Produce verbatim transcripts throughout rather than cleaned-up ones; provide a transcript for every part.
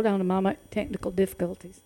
Hold on a moment. Technical difficulties.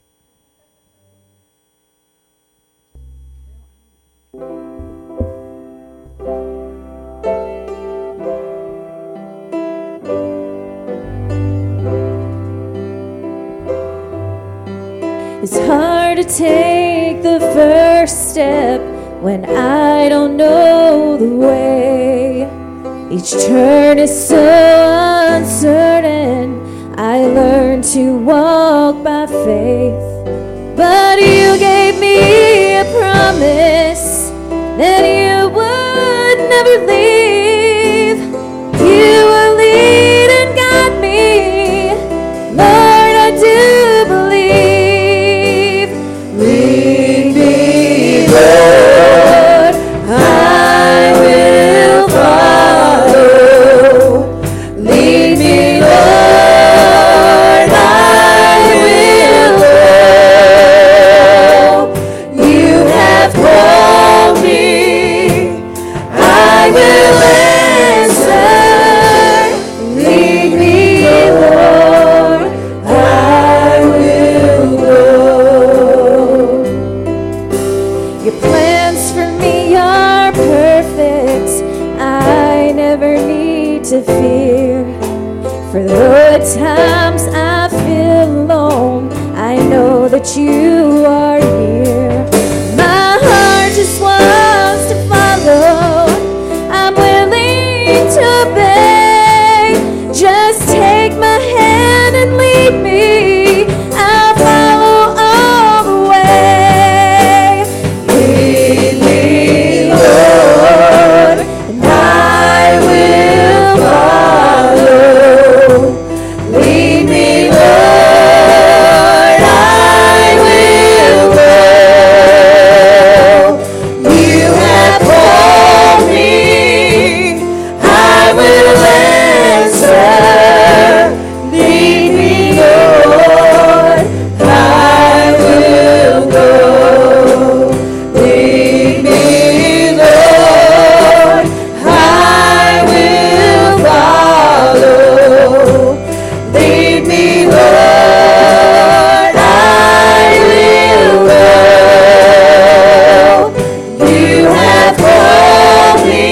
It's hard to take the first step when I don't know the way. Each turn is so uncertain. I learned to walk by faith. But you gave me a promise that you would never leave. You will lead and guide me. Lord, I do believe. Lead me, Lord, I will follow. Lead me, Lord, I will go. You have called me, I will answer. Lead me, Lord, I will go. Your plans for me are perfect. I never need to fear. For though at times I feel alone, I know that you are here. My heart just wants to follow. I'm willing to obey. Just take my hand and lead me. I'll follow all the way. Lead me, Lord, and I will follow. Lead me, Lord, I will go. You have called me, I will answer. Lead me, Lord, I will go. Lead me, Lord, I will follow. Lead me, Lord, I will go. You have called me,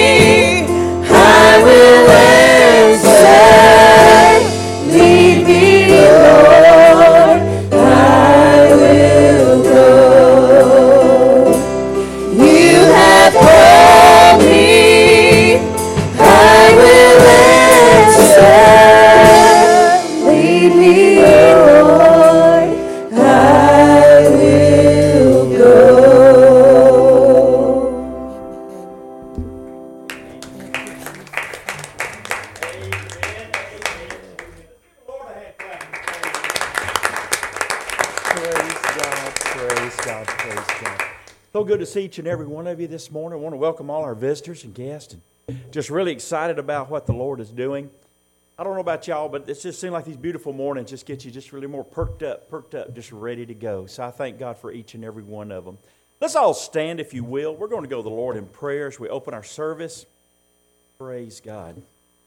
I will answer. Lead me, Lord, I will go. You have called me, I will answer. Lead me, Lord, I will go. Praise God, praise God, praise God. So good to see each and every one of you this morning. I want to welcome all our visitors and guests, and just really excited about what the Lord is doing. I don't know about y'all, but it just seems like these beautiful mornings just get you just really more perked up, perked up, just ready to go. So I thank God for each and every one of them. Let's all stand, if you will. We're going to go to the Lord in prayer as we open our service. Praise God.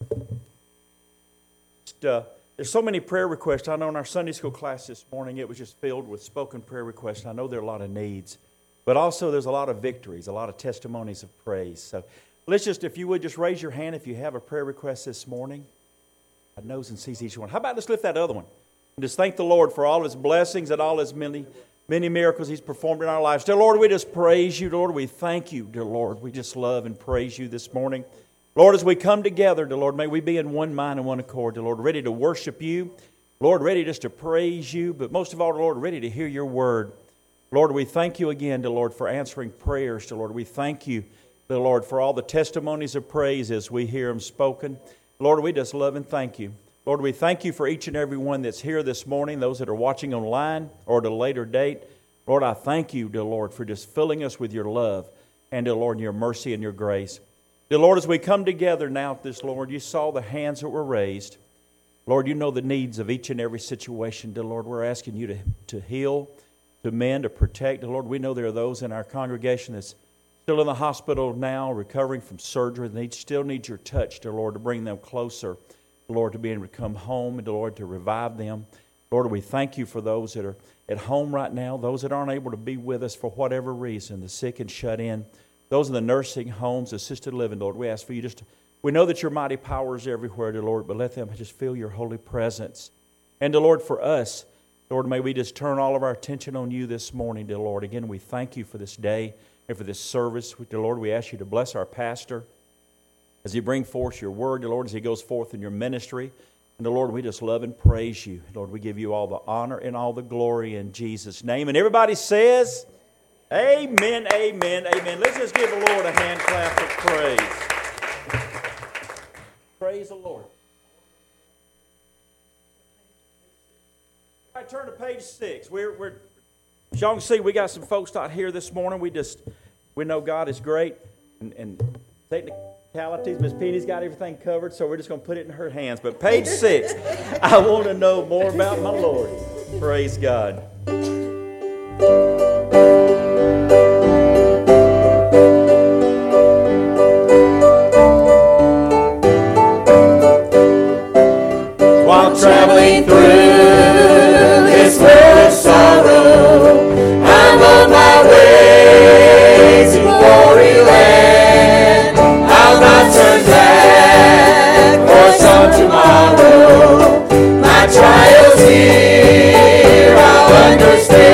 Just, uh, there's so many prayer requests. I know in our Sunday school class this morning, it was just filled with spoken prayer requests. I know there are a lot of needs, but also there's a lot of victories, a lot of testimonies of praise. So let's just, if you would, just raise your hand if you have a prayer request this morning. God knows and sees each one. How about let's lift that other one and just thank the Lord for all His blessings and all His many, many miracles He's performed in our lives. Dear Lord, we just praise You, Lord. We thank You, dear Lord. We just love and praise You this morning. Lord, as we come together, dear Lord, may we be in one mind and one accord, dear Lord, ready to worship You. Lord, ready just to praise You, but most of all, dear Lord, ready to hear Your word. Lord, we thank You again, dear Lord, for answering prayers, dear Lord. We thank You, dear Lord, for all the testimonies of praise as we hear them spoken. Lord, we just love and thank You. Lord, we thank You for each and every one that's here this morning, those that are watching online or at a later date. Lord, I thank You, dear Lord, for just filling us with Your love and, dear Lord, Your mercy and Your grace. Dear Lord, as we come together now at this, Lord, You saw the hands that were raised. Lord, You know the needs of each and every situation. Dear Lord, we're asking You to, to heal, to mend, to protect. Dear Lord, we know there are those in our congregation that's still in the hospital now, recovering from surgery. They still need Your touch, dear Lord, to bring them closer Lord, to be able to come home, and Lord, to revive them. Lord, we thank you for those that are at home right now, those that aren't able to be with us for whatever reason, the sick and shut in, those in the nursing homes, assisted living, Lord. We ask for you just to, we know that your mighty power is everywhere, dear Lord, but let them just feel your holy presence. And, dear Lord, for us, Lord, may we just turn all of our attention on you this morning, dear Lord. Again, we thank you for this day and for this service. Dear Lord, we ask you to bless our pastor as he brings forth your word, dear Lord, as he goes forth in your ministry. And, dear Lord, we just love and praise you. Lord, we give you all the honor and all the glory in Jesus' name. And everybody says, amen, amen, amen. Let's just give the Lord a hand clap of praise. Praise the Lord. All right, turn to page six. We're, we're, as y'all can see, we got some folks out here this morning. We just, we know God is great. And, and technicalities, Miss Petey's got everything covered, so we're just going to put it in her hands. But page six, I want to know more about my Lord. Praise God. While traveling through this world's sorrow, I'm on my way to glory land. I'll not turn back for some tomorrow. My trials here I'll understand.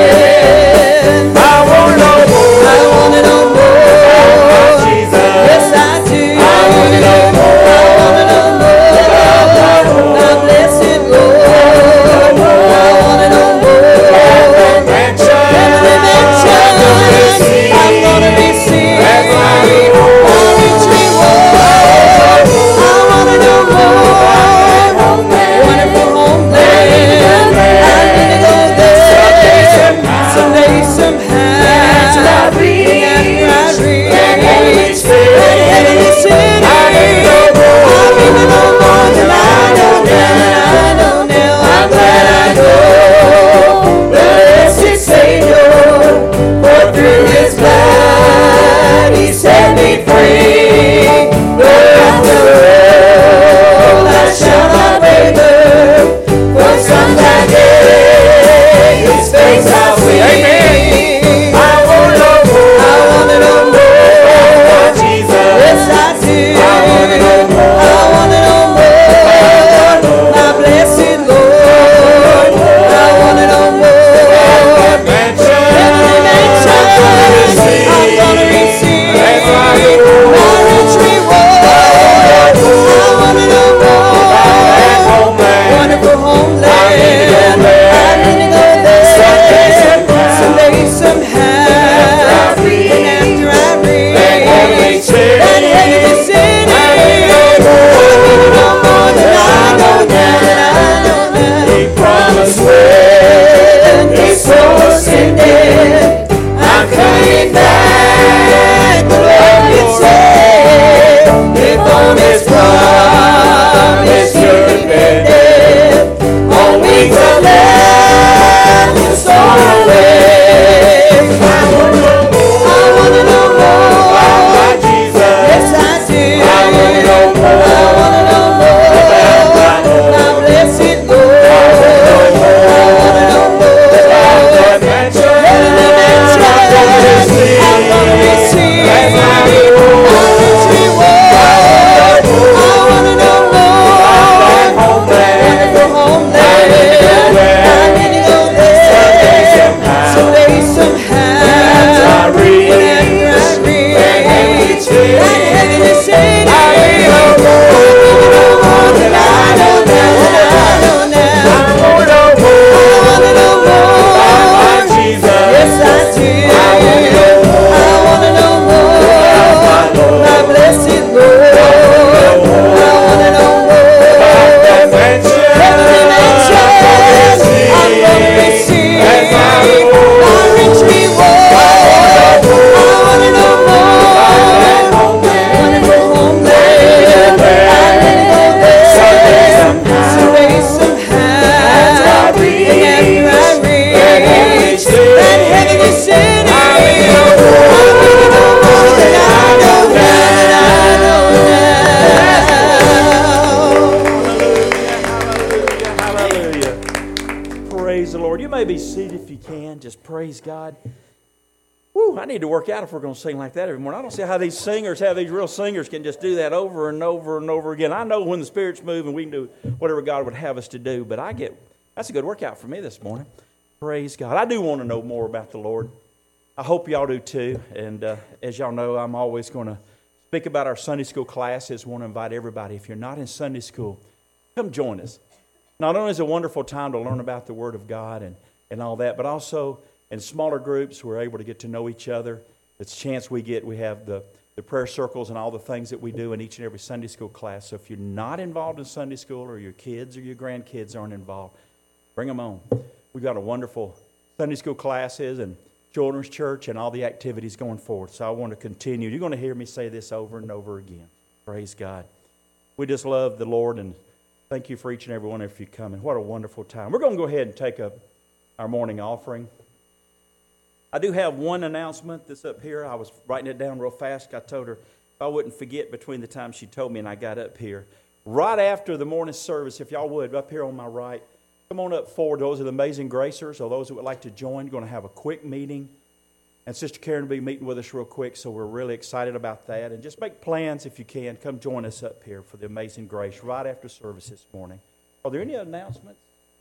may be seated if you can. Just praise God. Woo, I need to work out if we're going to sing like that every morning. I don't see how these singers, how these real singers can just do that over and over and over again. I know when the Spirit's moving, we can do whatever God would have us to do, but I get, that's a good workout for me this morning. Praise God. I do want to know more about the Lord. I hope y'all do too. And uh, as y'all know, I'm always going to speak about our Sunday school classes. I want to invite everybody, if you're not in Sunday school, come join us. Not only is it a wonderful time to learn about the Word of God and, and all that, but also in smaller groups, we're able to get to know each other. It's a chance we get. We have the, the prayer circles and all the things that we do in each and every Sunday school class. So if you're not involved in Sunday school, or your kids or your grandkids aren't involved, bring them on. We've got a wonderful Sunday school classes and children's church and all the activities going forward. So I want to continue. You're going to hear me say this over and over again. Praise God. We just love the Lord, and thank you for each and every one of you coming. What a wonderful time. We're going to go ahead and take up our morning offering. I do have one announcement that's up here. I was writing it down real fast. I told her if I wouldn't forget between the time she told me and I got up here. Right after the morning service, if y'all would, up here on my right, come on up forward. Those are the Amazing Gracers, or those that would like to join. We're going to have a quick meeting. And Sister Karen will be meeting with us real quick, so we're really excited about that. And just make plans if you can. Come join us up here for the Amazing Grace right after service this morning. Are there any announcements?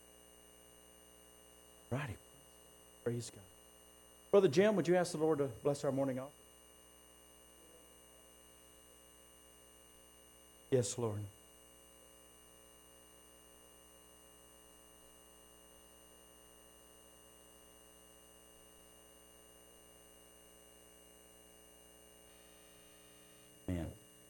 Righty. Praise God. Brother Jim, would you ask the Lord to bless our morning offering? Yes, Lord. Amen.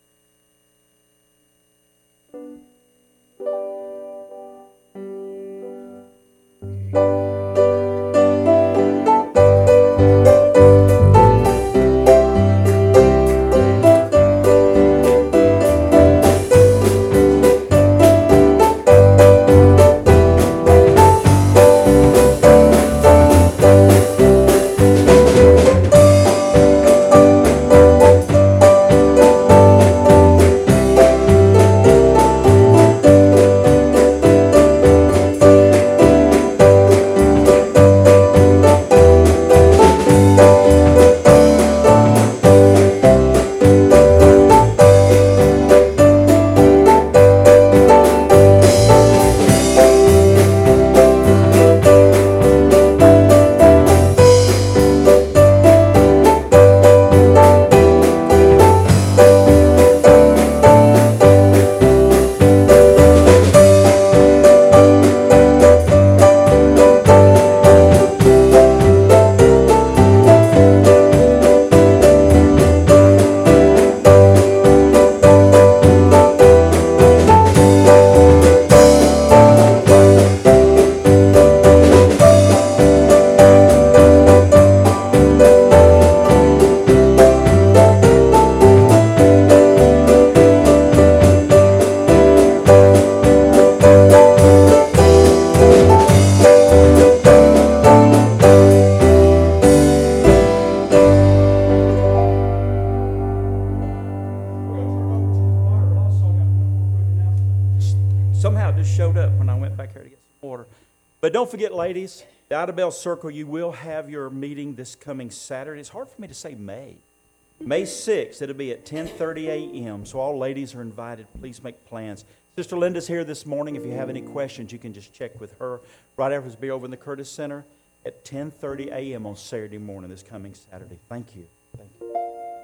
Don't forget, ladies, the Ida Bell Circle, you will have your meeting this coming Saturday. It's hard for me to say May. May sixth, it'll be at ten thirty a.m., so all ladies are invited. Please make plans. Sister Linda's here this morning. If you have any questions, you can just check with her. Right after this, be over in the Curtis Center at ten thirty a.m. on Saturday morning this coming Saturday. Thank you. Thank you.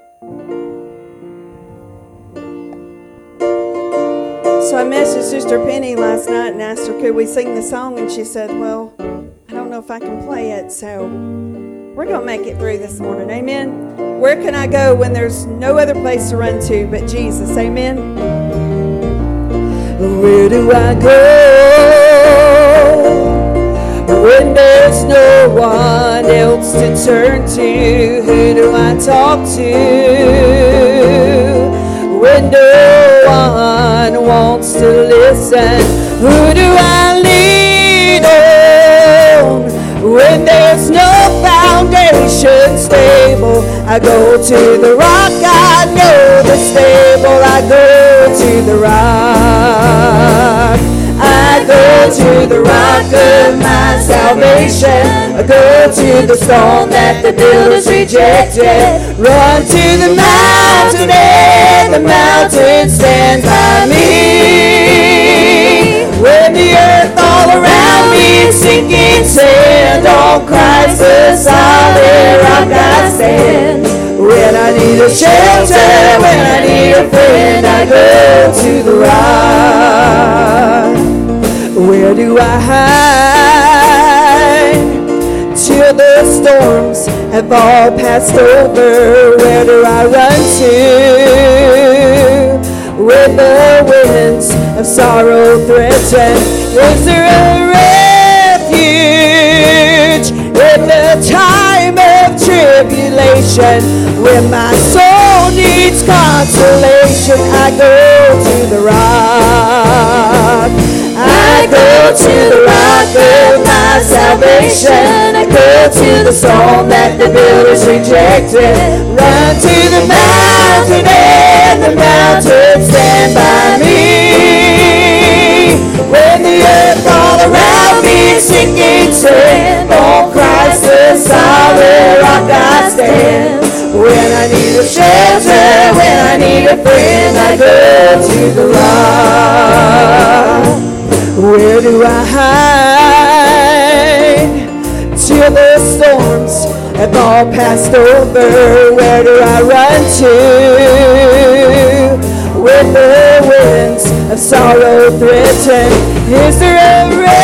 So I messaged Sister Penny last night and asked her, could we sing the song? And she said, well, I don't know if I can play it, so we're going to make it through this morning. Amen? Where can I go when there's no other place to run to but Jesus? Amen? Where do I go when there's no one else to turn to? Who do I talk to when no one wants to listen? Who do I lean on when there's no foundation stable? I go to the rock, I know the stable. I go to the rock, I go to the rock of my salvation. I go to the stone that the builders rejected. Run to the mountain and the mountain stands by me. When the earth all around me is sinking sand, on Christ the solid rock I stand. When I need a shelter, when I need a friend, I go to the rock. Where do I hide till the storms have all passed over? Where do I run to when the winds of sorrow threaten? Is there a refuge in the time of tribulation? When my soul needs consolation, I go to the rock. I go to the rock of my salvation. I go to the stone that the builders rejected. Run to the mountain and the mountain stand by me. When the earth all around me is sinking sand, on Christ the solid rock I stand. When I need a shelter, when I need a friend, I go to the rock. Where do I hide till the storms have all passed over? Where do I run to when the winds of sorrow threaten? Is there a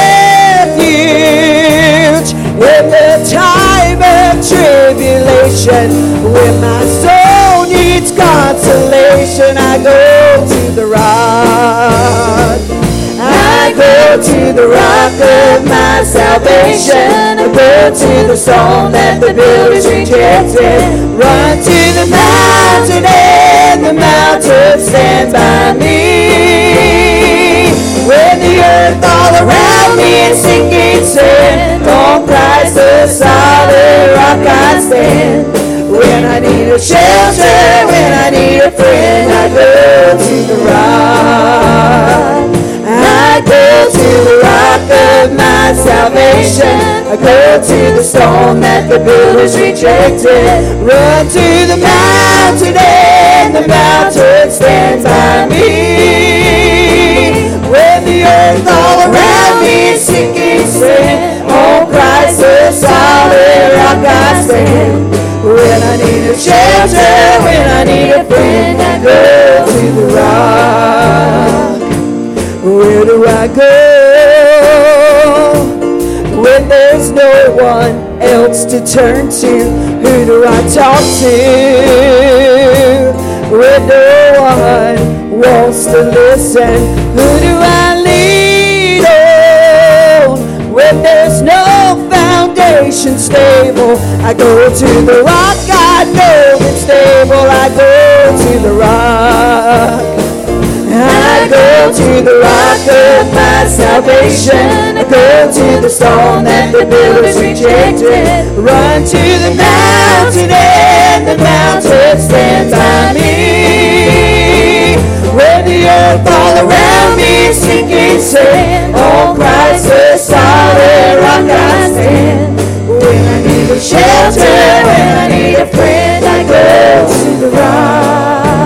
refuge in the time of tribulation? When my soul needs consolation, I go to the rock. I go to the rock of my salvation. I go to the stone that the builders rejected. Run to the mountain and the mountain stands by me. When the earth all around me is sinking sand, on Christ the solid rock I stand. When I need a shelter, when I need a friend, I go to the rock. I go to the rock of my salvation. I go to the stone that the builders rejected. Run to the mountain and the mountain stands by me. When the earth all around me is sinking sand, on Christ the solid rock I stand. When I need a shelter, when I need a friend, I go to the rock. Where do I go when there's no one else to turn to? Who do I talk to when no one wants to listen? Who do I lean on when there's no foundation stable? I go to the rock, I know it's stable. I go to the rock. I go to the rock of my salvation. I go to the stone that the builders rejected. Run to the mountain and the mountain stands by me. When the earth all around me is sinking sand, on Christ the solid rock I stand. When I need a shelter, when I need a friend, I go to the rock.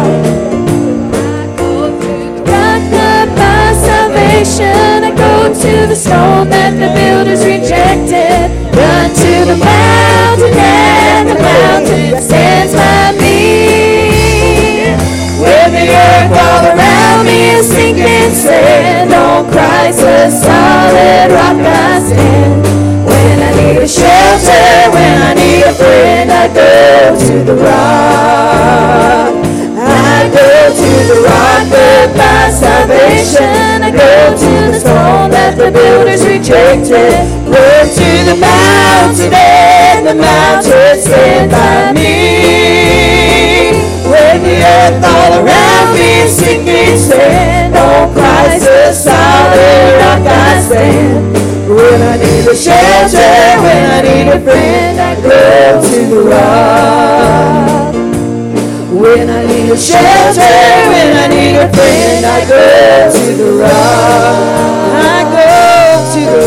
I go to the stone that the builders rejected. Run to the mountain and the mountain stands by me. When the earth all around me is sinking sand, on Christ the solid rock I stand. When I need a shelter, when I need a friend, I go to the rock. I go to the rock of my salvation. I go to the stone that the builders rejected. Run to the mountain and the mountain stand by me. When the earth all around me is sinking sand, on Christ the solid rock I stand. When I need a shelter, when I need a friend, I go to the rock. When I need a shelter, when I need a friend, I go to the rock. I go to the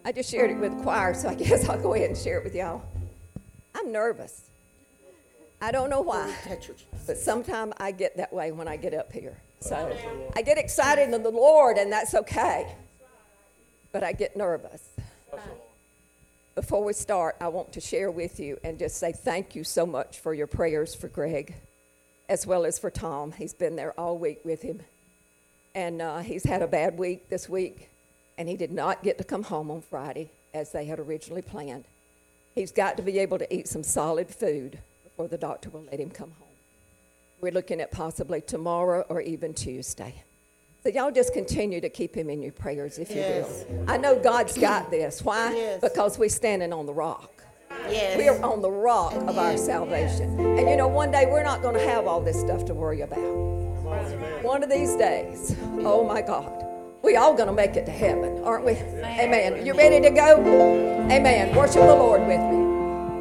I just shared it with the choir, so I guess I'll go ahead and share it with y'all. I'm nervous. I don't know why, but sometimes I get that way when I get up here. So I get excited in the Lord, and that's okay. But I get nervous. Before we start, I want to share with you and just say thank you so much for your prayers for Greg, as well as for Tom. He's been there all week with him. And uh, he's had a bad week this week, and he did not get to come home on Friday as they had originally planned. He's got to be able to eat some solid food before the doctor will let him come home. We're looking at possibly tomorrow or even Tuesday. So y'all just continue to keep him in your prayers if you Yes. will. I know God's got this. Why? Yes. Because we're standing on the rock. Yes. We are on the rock of our salvation. And you know, one day we're not going to have all this stuff to worry about. One of these days, oh my God, we all going to make it to heaven, aren't we? Amen. You ready to go? Amen. Worship the Lord with me.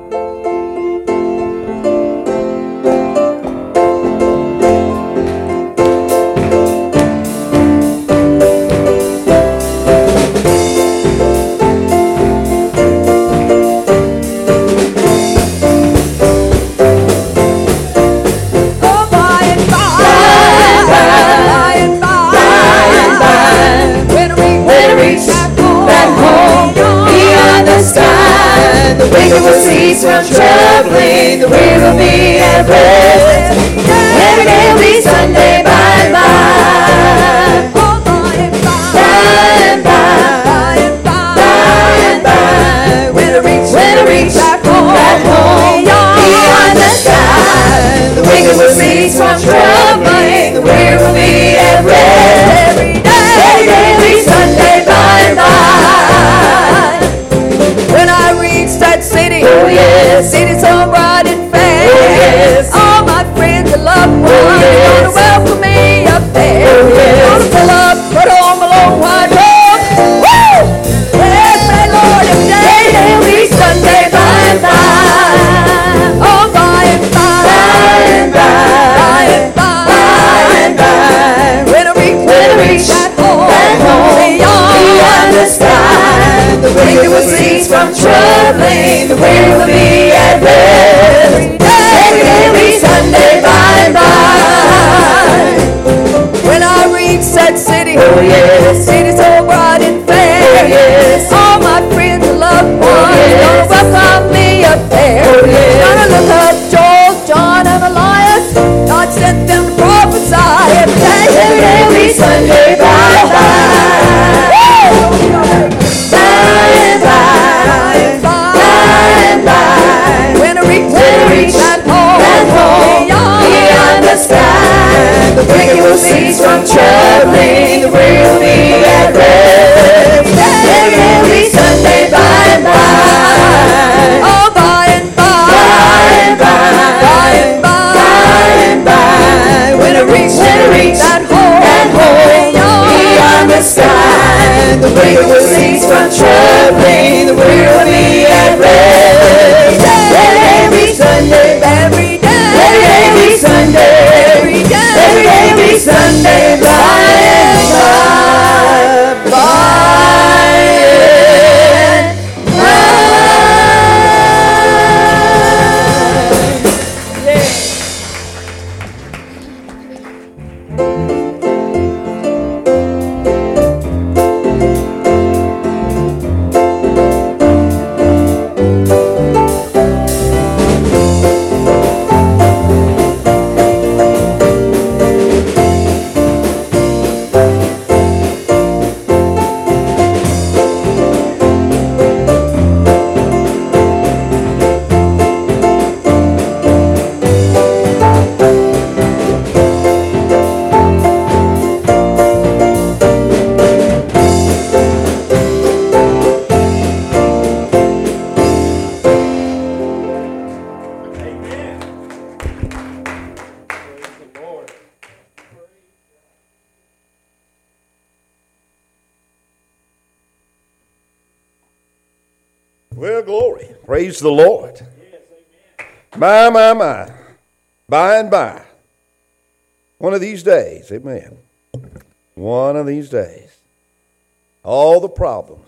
Will cease from troubling, the way will be at rest. Every day will be Sunday by and by. By and by, by and by. When I reach, when I reach back home, back home beyond the sky, the wicked will cease from troubling, the way will be at rest. Every day, every day will be Sunday by and by. When I reach that city, oh yes, city so bright and fair, oh yes, all my friends and loved ones, oh yes, gonna welcome me up there, oh yes, gonna pull up, put on my long white robe, woo! Bless me, Lord, every day, it'll be Sunday by and by, oh by and by, by and by, by and by, by and by. When I reach, when I reach that home, that home beyond the sky, the wicked will cease from troubling, the way will be at rest. Every day will be Sunday by and by. When I reach that city, oh yes, city so bright and fair, oh yes, all my friends and loved ones, oh yes, gonna welcome me up there. Oh yes, gonna look up Joel, John, and Elias. God sent them to prophesy. Every day, every day will be Sunday by and by. Woo! By and by, by and by. When I reach, when I reach that home, that home beyond the sky, the wicked will cease from troubling, the way will be at rest. Every day will be Sunday by and by. Oh, by and by, by and by, by and by, by and by. When I reach, when I reach that home, that home beyond the sky, the wicked will cease from troubling, the way will be at rest. Every day will be Sunday, every day, every day will be Sunday, every day, every day will be Sunday by and by, by and by. Yeah. Well, glory. Praise the Lord. My, my, my. By and by. One of these days, amen. One of these days. All the problems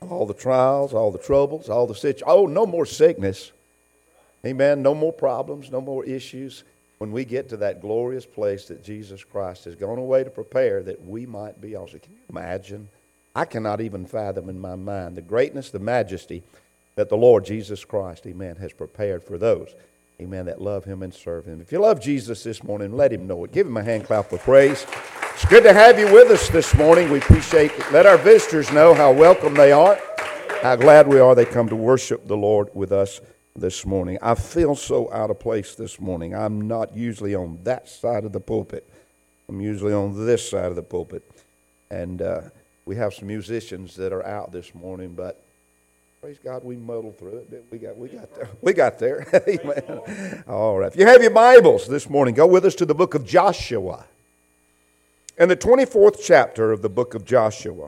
all the trials, all the troubles, all the situations. Oh, no more sickness. Amen. No more problems, no more issues. When we get to that glorious place that Jesus Christ has gone away to prepare, that we might be also. Can you imagine? I cannot even fathom in my mind the greatness, the majesty that the Lord Jesus Christ, amen, has prepared for those, amen, that love Him and serve Him. If you love Jesus this morning, let Him know it. Give Him a hand clap of praise. It's good to have you with us this morning. We appreciate it. Let our visitors know how welcome they are, how glad we are they come to worship the Lord with us this morning. I feel so out of place this morning. I'm not usually on that side of the pulpit. I'm usually on this side of the pulpit. And uh, we have some musicians that are out this morning, but praise God, we muddled through it. We got, we got there. We got there. Amen. All right. If you have your Bibles this morning, go with us to the book of Joshua. In the twenty-fourth chapter of the book of Joshua,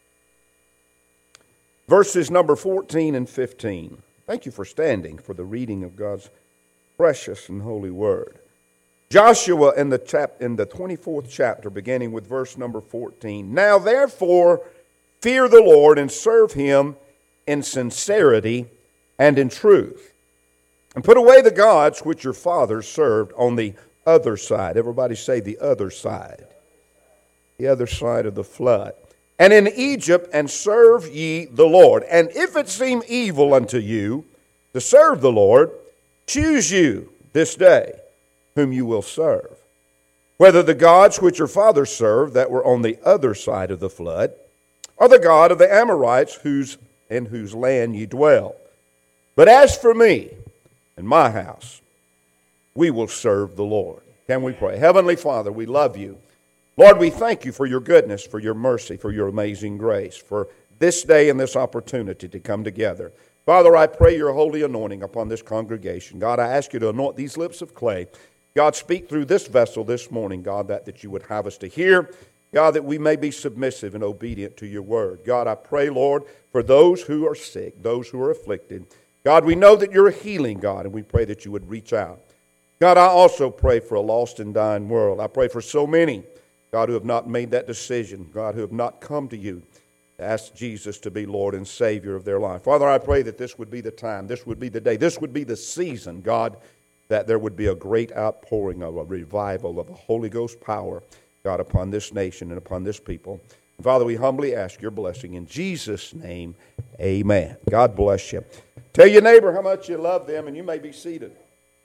verses number fourteen and fifteen. Thank you for standing for the reading of God's precious and holy word. Joshua in the chap in the twenty-fourth chapter, beginning with verse number fourteen. Now therefore fear the Lord and serve Him in sincerity and in truth, and put away the gods which your fathers served on the other side. Everybody say the other side. The other side of the flood. And in Egypt, and serve ye the Lord. And if it seem evil unto you to serve the Lord, choose you this day whom you will serve, whether the gods which your fathers served that were on the other side of the flood, or the God of the Amorites whose in whose land ye dwell. But as for me and my house, we will serve the Lord. Can we pray? Heavenly Father, we love you. Lord, we thank you for your goodness, for your mercy, for your amazing grace, for this day and this opportunity to come together. Father, I pray your holy anointing upon this congregation. God, I ask you to anoint these lips of clay. God, speak through this vessel this morning, God, that, that you would have us to hear. God, that we may be submissive and obedient to your word. God, I pray, Lord, for those who are sick, those who are afflicted. God, we know that you're a healing God, and we pray that you would reach out. God, I also pray for a lost and dying world. I pray for so many, God, who have not made that decision, God, who have not come to you to ask Jesus to be Lord and Savior of their life. Father, I pray that this would be the time, this would be the day, this would be the season, God, that there would be a great outpouring of a revival of the Holy Ghost power, God, upon this nation and upon this people. And Father, we humbly ask your blessing in Jesus' name, amen. God bless you. Tell your neighbor how much you love them, and you may be seated.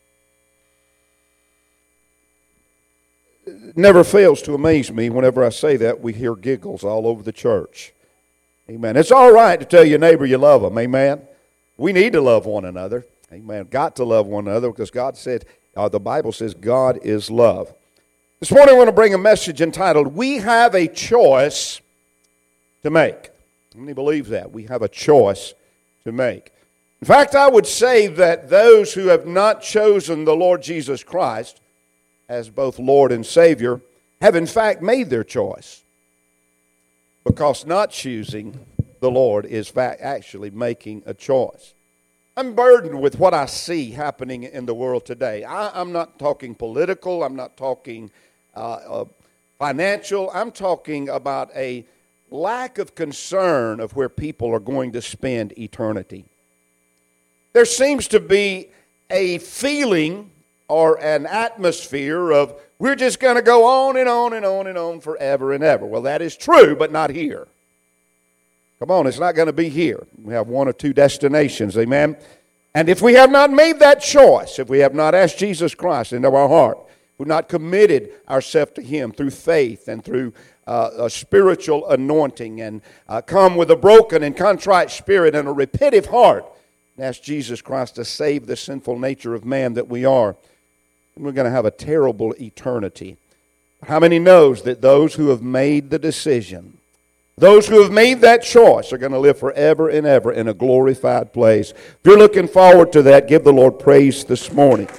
It never fails to amaze me whenever I say that, we hear giggles all over the church. Amen. It's all right to tell your neighbor you love them. Amen. We need to love one another. Amen. Got to love one another because God said, uh, the Bible says God is love. This morning I want to bring a message entitled, We Have a Choice to Make. How many believe that? We have a choice to make. In fact, I would say that those who have not chosen the Lord Jesus Christ as both Lord and Savior have in fact made their choice. Because not choosing the Lord is fact actually making a choice. I'm burdened with what I see happening in the world today. I, I'm not talking political. I'm not talking uh, uh, financial. I'm talking about a lack of concern of where people are going to spend eternity. There seems to be a feeling or an atmosphere of we're just going to go on and on and on and on forever and ever. Well, that is true, but not here. Come on, it's not going to be here. We have one or two destinations, amen? And if we have not made that choice, if we have not asked Jesus Christ into our heart, we've not committed ourselves to Him through faith and through uh, a spiritual anointing and uh, come with a broken and contrite spirit and a repentive heart and ask Jesus Christ to save the sinful nature of man that we are, and we're going to have a terrible eternity. How many knows that those who have made the decision, those who have made that choice are going to live forever and ever in a glorified place? If you're looking forward to that, give the Lord praise this morning.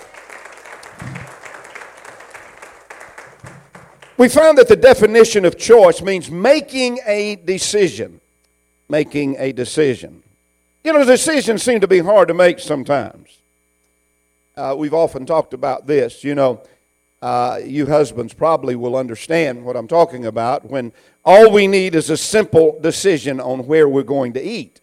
We found that the definition of choice means making a decision. Making a decision. You know, decisions seem to be hard to make sometimes. Uh, we've often talked about this. You know, Uh, you husbands probably will understand what I'm talking about when all we need is a simple decision on where we're going to eat.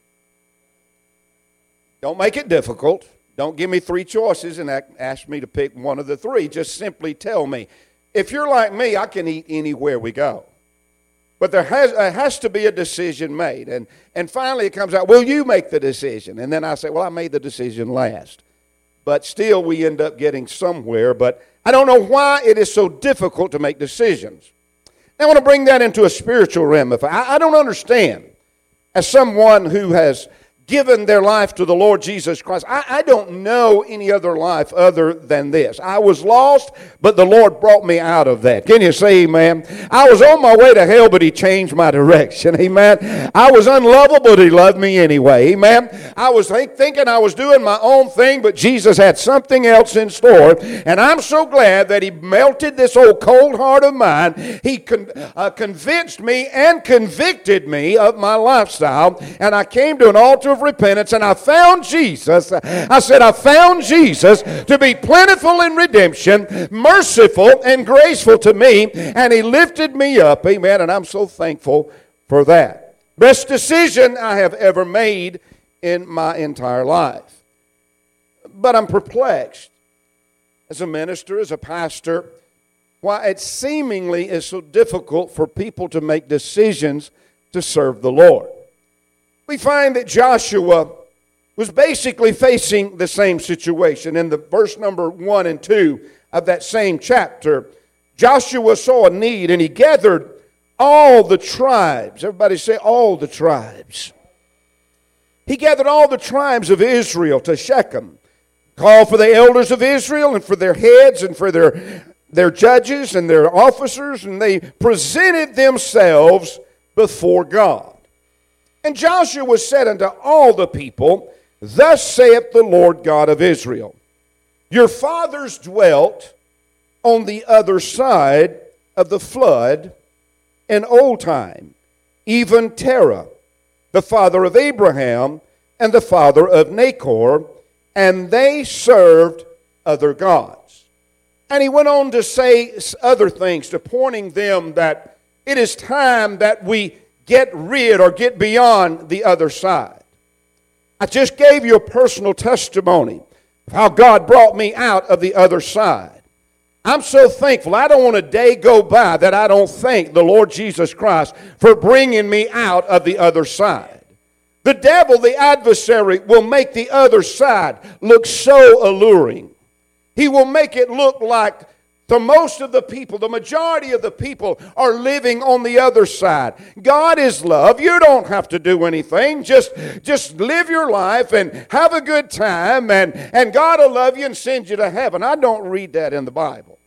Don't make it difficult. Don't give me three choices and ask me to pick one of the three. Just simply tell me. If you're like me, I can eat anywhere we go. But there has, uh, has to be a decision made. And, and finally it comes out, will you make the decision? And then I say, well, I made the decision last. But still we end up getting somewhere. But I don't know why it is so difficult to make decisions. Now I want to bring that into a spiritual realm. If I, I don't understand, as someone who has given their life to the Lord Jesus Christ, I, I don't know any other life other than this. I was lost, but the Lord brought me out of that. Can you say amen? I was on my way to hell, but He changed my direction. Amen. I was unlovable, but He loved me anyway. Amen. I was think, thinking I was doing my own thing, but Jesus had something else in store. And I'm so glad that He melted this old cold heart of mine. He con- uh, convinced me and convicted me of my lifestyle. And I came to an altar of repentance, and I found Jesus. I said, I found Jesus to be plentiful in redemption, merciful and graceful to me, and He lifted me up. Amen. And I'm so thankful for that. Best decision I have ever made in my entire life. But I'm perplexed as a minister, as a pastor, why it seemingly is so difficult for people to make decisions to serve the Lord. We find that Joshua was basically facing the same situation. In the verse number one and two of that same chapter, Joshua saw a need and he gathered all the tribes. Everybody say all the tribes. He gathered all the tribes of Israel to Shechem, called for the elders of Israel and for their heads and for their, their judges and their officers, and they presented themselves before God. And Joshua said unto all the people, Thus saith the Lord God of Israel, Your fathers dwelt on the other side of the flood in old time, even Terah, the father of Abraham and the father of Nachor, and they served other gods. And he went on to say other things, to pointing them that it is time that we get rid or get beyond the other side. I just gave you a personal testimony of how God brought me out of the other side. I'm so thankful. I don't want a day go by that I don't thank the Lord Jesus Christ for bringing me out of the other side. The devil, the adversary, will make the other side look so alluring. He will make it look like the most of the people, the majority of the people are living on the other side. God is love. You don't have to do anything. Just, just live your life and have a good time, and, and God will love you and send you to heaven. I don't read that in the Bible.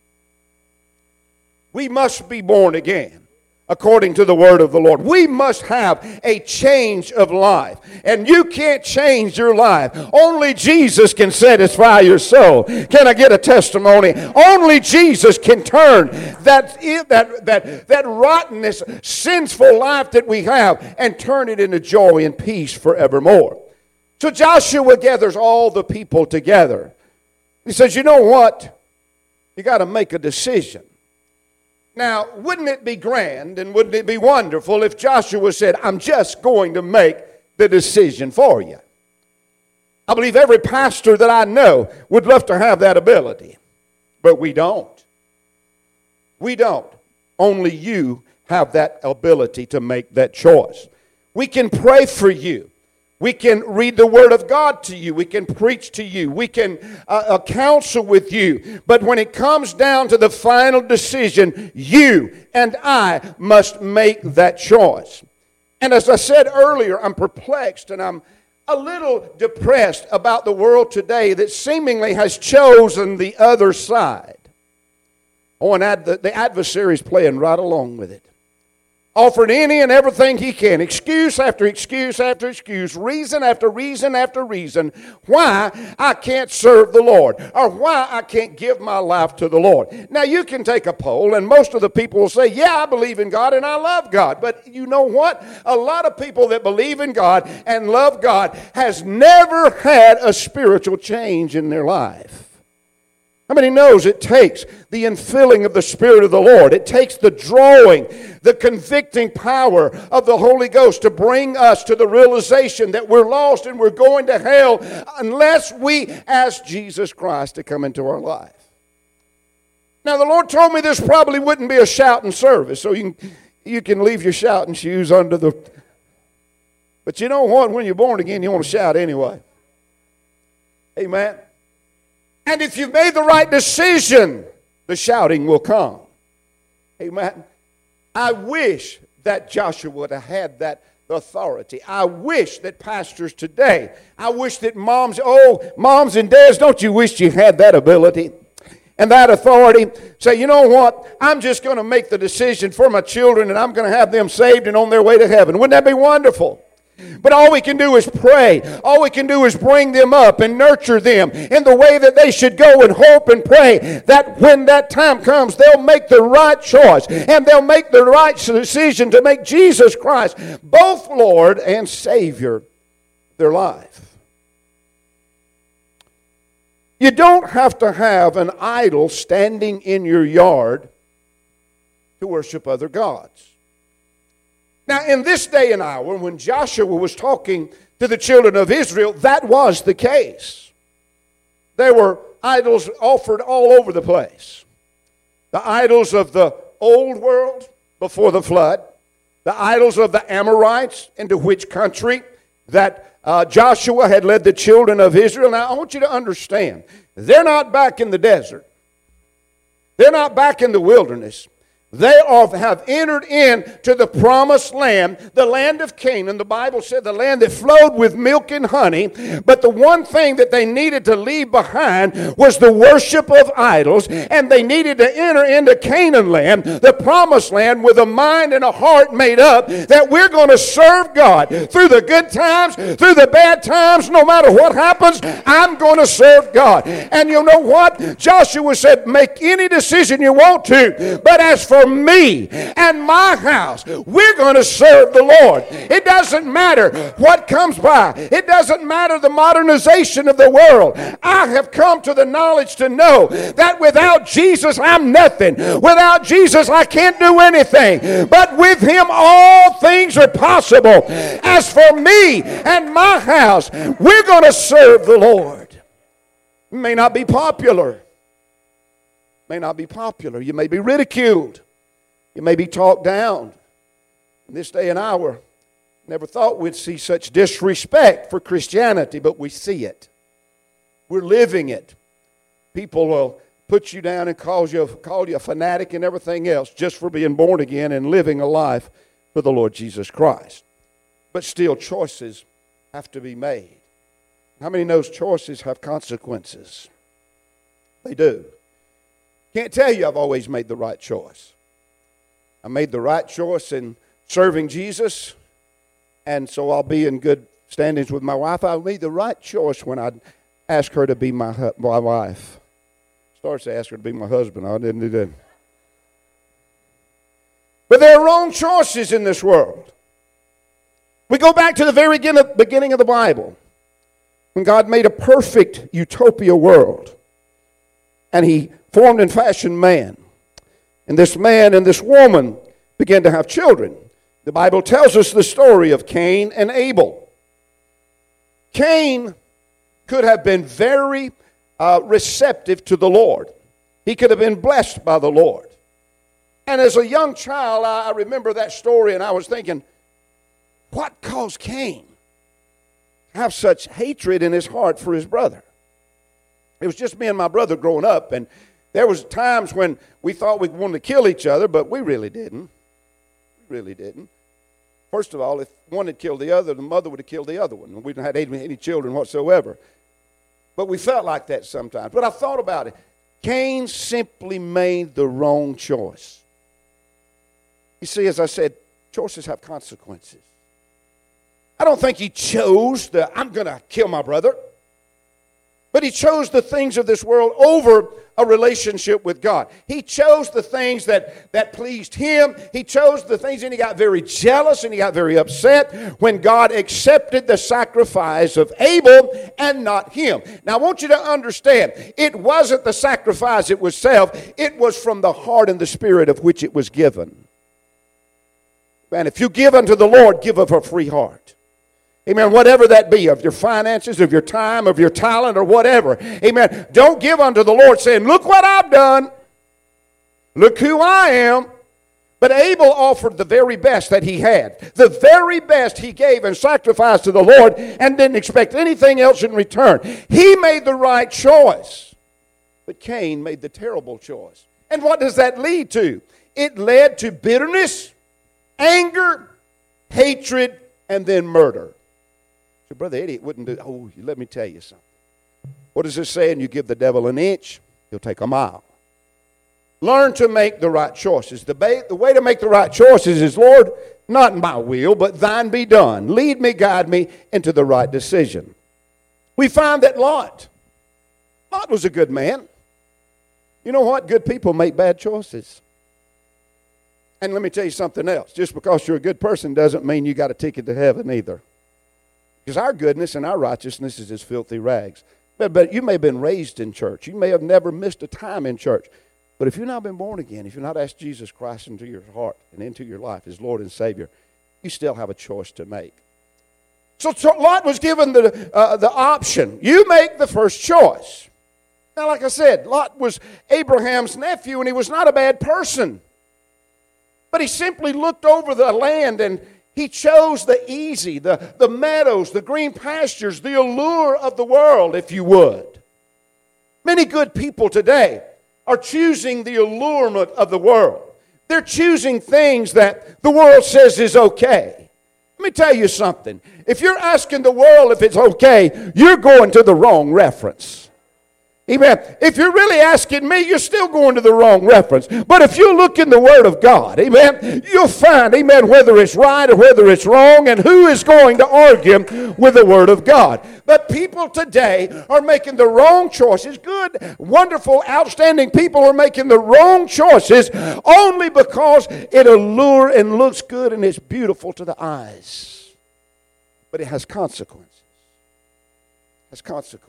We must be born again, according to the word of the Lord. We must have a change of life. And you can't change your life. Only Jesus can satisfy your soul. Can I get a testimony? Only Jesus can turn that, that, that, that rottenness, sinful life that we have and turn it into joy and peace forevermore. So Joshua gathers all the people together. He says, you know what? You got to make a decision. Now, wouldn't it be grand and wouldn't it be wonderful if Joshua said, I'm just going to make the decision for you? I believe every pastor that I know would love to have that ability, but we don't. We don't. Only you have that ability to make that choice. We can pray for you. We can read the Word of God to you. We can preach to you. We can uh, uh, counsel with you. But when it comes down to the final decision, you and I must make that choice. And as I said earlier, I'm perplexed and I'm a little depressed about the world today that seemingly has chosen the other side. Oh, and ad- the adversary is playing right along with it. Offered any and everything he can, excuse after excuse after excuse, reason after reason after reason, why I can't serve the Lord, or why I can't give my life to the Lord. Now you can take a poll, and most of the people will say, yeah, I believe in God and I love God. But you know what? A lot of people that believe in God and love God has never had a spiritual change in their life. How many knows it takes the infilling of the Spirit of the Lord? It takes the drawing, the convicting power of the Holy Ghost to bring us to the realization that we're lost and we're going to hell unless we ask Jesus Christ to come into our life. Now, the Lord told me this probably wouldn't be a shouting service, so you can, you can leave your shouting shoes under the... But you know what? When you're born again, you want to shout anyway. Amen. And if you've made the right decision, the shouting will come. Amen. I wish that Joshua would have had that authority. I wish that pastors today, I wish that moms, oh, moms and dads, don't you wish you had that ability and that authority? Say, you know what? I'm just going to make the decision for my children and I'm going to have them saved and on their way to heaven. Wouldn't that be wonderful? But all we can do is pray. All we can do is bring them up and nurture them in the way that they should go, and hope and pray that when that time comes, they'll make the right choice and they'll make the right decision to make Jesus Christ both Lord and Savior of their life. You don't have to have an idol standing in your yard to worship other gods. Now, in this day and hour, when Joshua was talking to the children of Israel, that was the case. There were idols offered all over the place. The idols of the old world before the flood, the idols of the Amorites, into which country that uh, Joshua had led the children of Israel. Now, I want you to understand, they're not back in the desert. They're not back in the wilderness. They are, have entered into the promised land, the land of Canaan. The Bible said the land that flowed with milk and honey. But the one thing that they needed to leave behind was the worship of idols. And they needed to enter into Canaan land, the promised land, with a mind and a heart made up that we're going to serve God. Through the good times, through the bad times, no matter what happens, I'm going to serve God. And you know what? Joshua said, make any decision you want to. But as for me and my house, we're going to serve the Lord. It doesn't matter what comes by. It doesn't matter the modernization of the world. I have come to the knowledge to know that without Jesus, I'm nothing. Without Jesus, I can't do anything. But with Him, all things are possible. As for me and my house, we're going to serve the Lord. It may not be popular. May not be popular. You may be ridiculed. You may be talked down. In this day and hour, never thought we'd see such disrespect for Christianity, but we see it. We're living it. People will put you down and call you, call you a fanatic and everything else just for being born again and living a life for the Lord Jesus Christ. But still, choices have to be made. How many knows choices have consequences? They do. Can't tell you I've always made the right choice. I made the right choice in serving Jesus, and so I'll be in good standings with my wife. I made the right choice when I asked her to be my, my wife. Starts to ask her to be my husband. I didn't do that. But there are wrong choices in this world. We go back to the very beginning of the Bible, when God made a perfect utopia world, and He formed and fashioned man. And this man and this woman began to have children. The Bible tells us the story of Cain and Abel. Cain could have been very uh, receptive to the Lord. He could have been blessed by the Lord. And as a young child, I, I remember that story, and I was thinking, what caused Cain to have such hatred in his heart for his brother? It was just me and my brother growing up, and there was times when we thought we wanted to kill each other, but we really didn't. We really didn't. First of all, if one had killed the other, the mother would have killed the other one. We didn't have any, any children whatsoever. But we felt like that sometimes. But I thought about it. Cain simply made the wrong choice. You see, as I said, choices have consequences. I don't think he chose the, I'm going to kill my brother. But he chose the things of this world over a relationship with God. He chose the things that, that pleased him. He chose the things, and he got very jealous and he got very upset when God accepted the sacrifice of Abel and not him. Now I want you to understand, it wasn't the sacrifice itself, it was from the heart and the spirit of which it was given. And if you give unto the Lord, give of a free heart. Amen. Whatever that be, of your finances, of your time, of your talent, or whatever. Amen. Don't give unto the Lord saying, look what I've done. Look who I am. But Abel offered the very best that he had. The very best he gave and sacrificed to the Lord and didn't expect anything else in return. He made the right choice. But Cain made the terrible choice. And what does that lead to? It led to bitterness, anger, hatred, and then murder. So Brother Eddie, it wouldn't do. Oh, let me tell you something. What is it saying? You give the devil an inch, he'll take a mile. Learn to make the right choices. The, ba- the way to make the right choices is, Lord, not my will, but thine be done. Lead me, guide me into the right decision. We find that Lot, Lot was a good man. You know what? Good people make bad choices. And let me tell you something else. Just because you're a good person doesn't mean you got a ticket to heaven either. Because our goodness and our righteousness is as filthy rags. But, but you may have been raised in church. You may have never missed a time in church. But if you're not been born again, if you're not asked Jesus Christ into your heart and into your life as Lord and Savior, you still have a choice to make. So, so Lot was given the, uh, the option. You make the first choice. Now, like I said, Lot was Abraham's nephew, and he was not a bad person. But he simply looked over the land and he chose the easy, the, the meadows, the green pastures, the allure of the world, if you would. Many good people today are choosing the allurement of the world. They're choosing things that the world says is okay. Let me tell you something. If you're asking the world if it's okay, you're going to the wrong reference. Amen. If you're really asking me, you're still going to the wrong reference. But if you look in the Word of God, amen, you'll find, amen, whether it's right or whether it's wrong, and who is going to argue with the Word of God. But people today are making the wrong choices. Good, wonderful, outstanding people are making the wrong choices only because it allures and looks good and it's beautiful to the eyes. But it has consequences. It has consequences.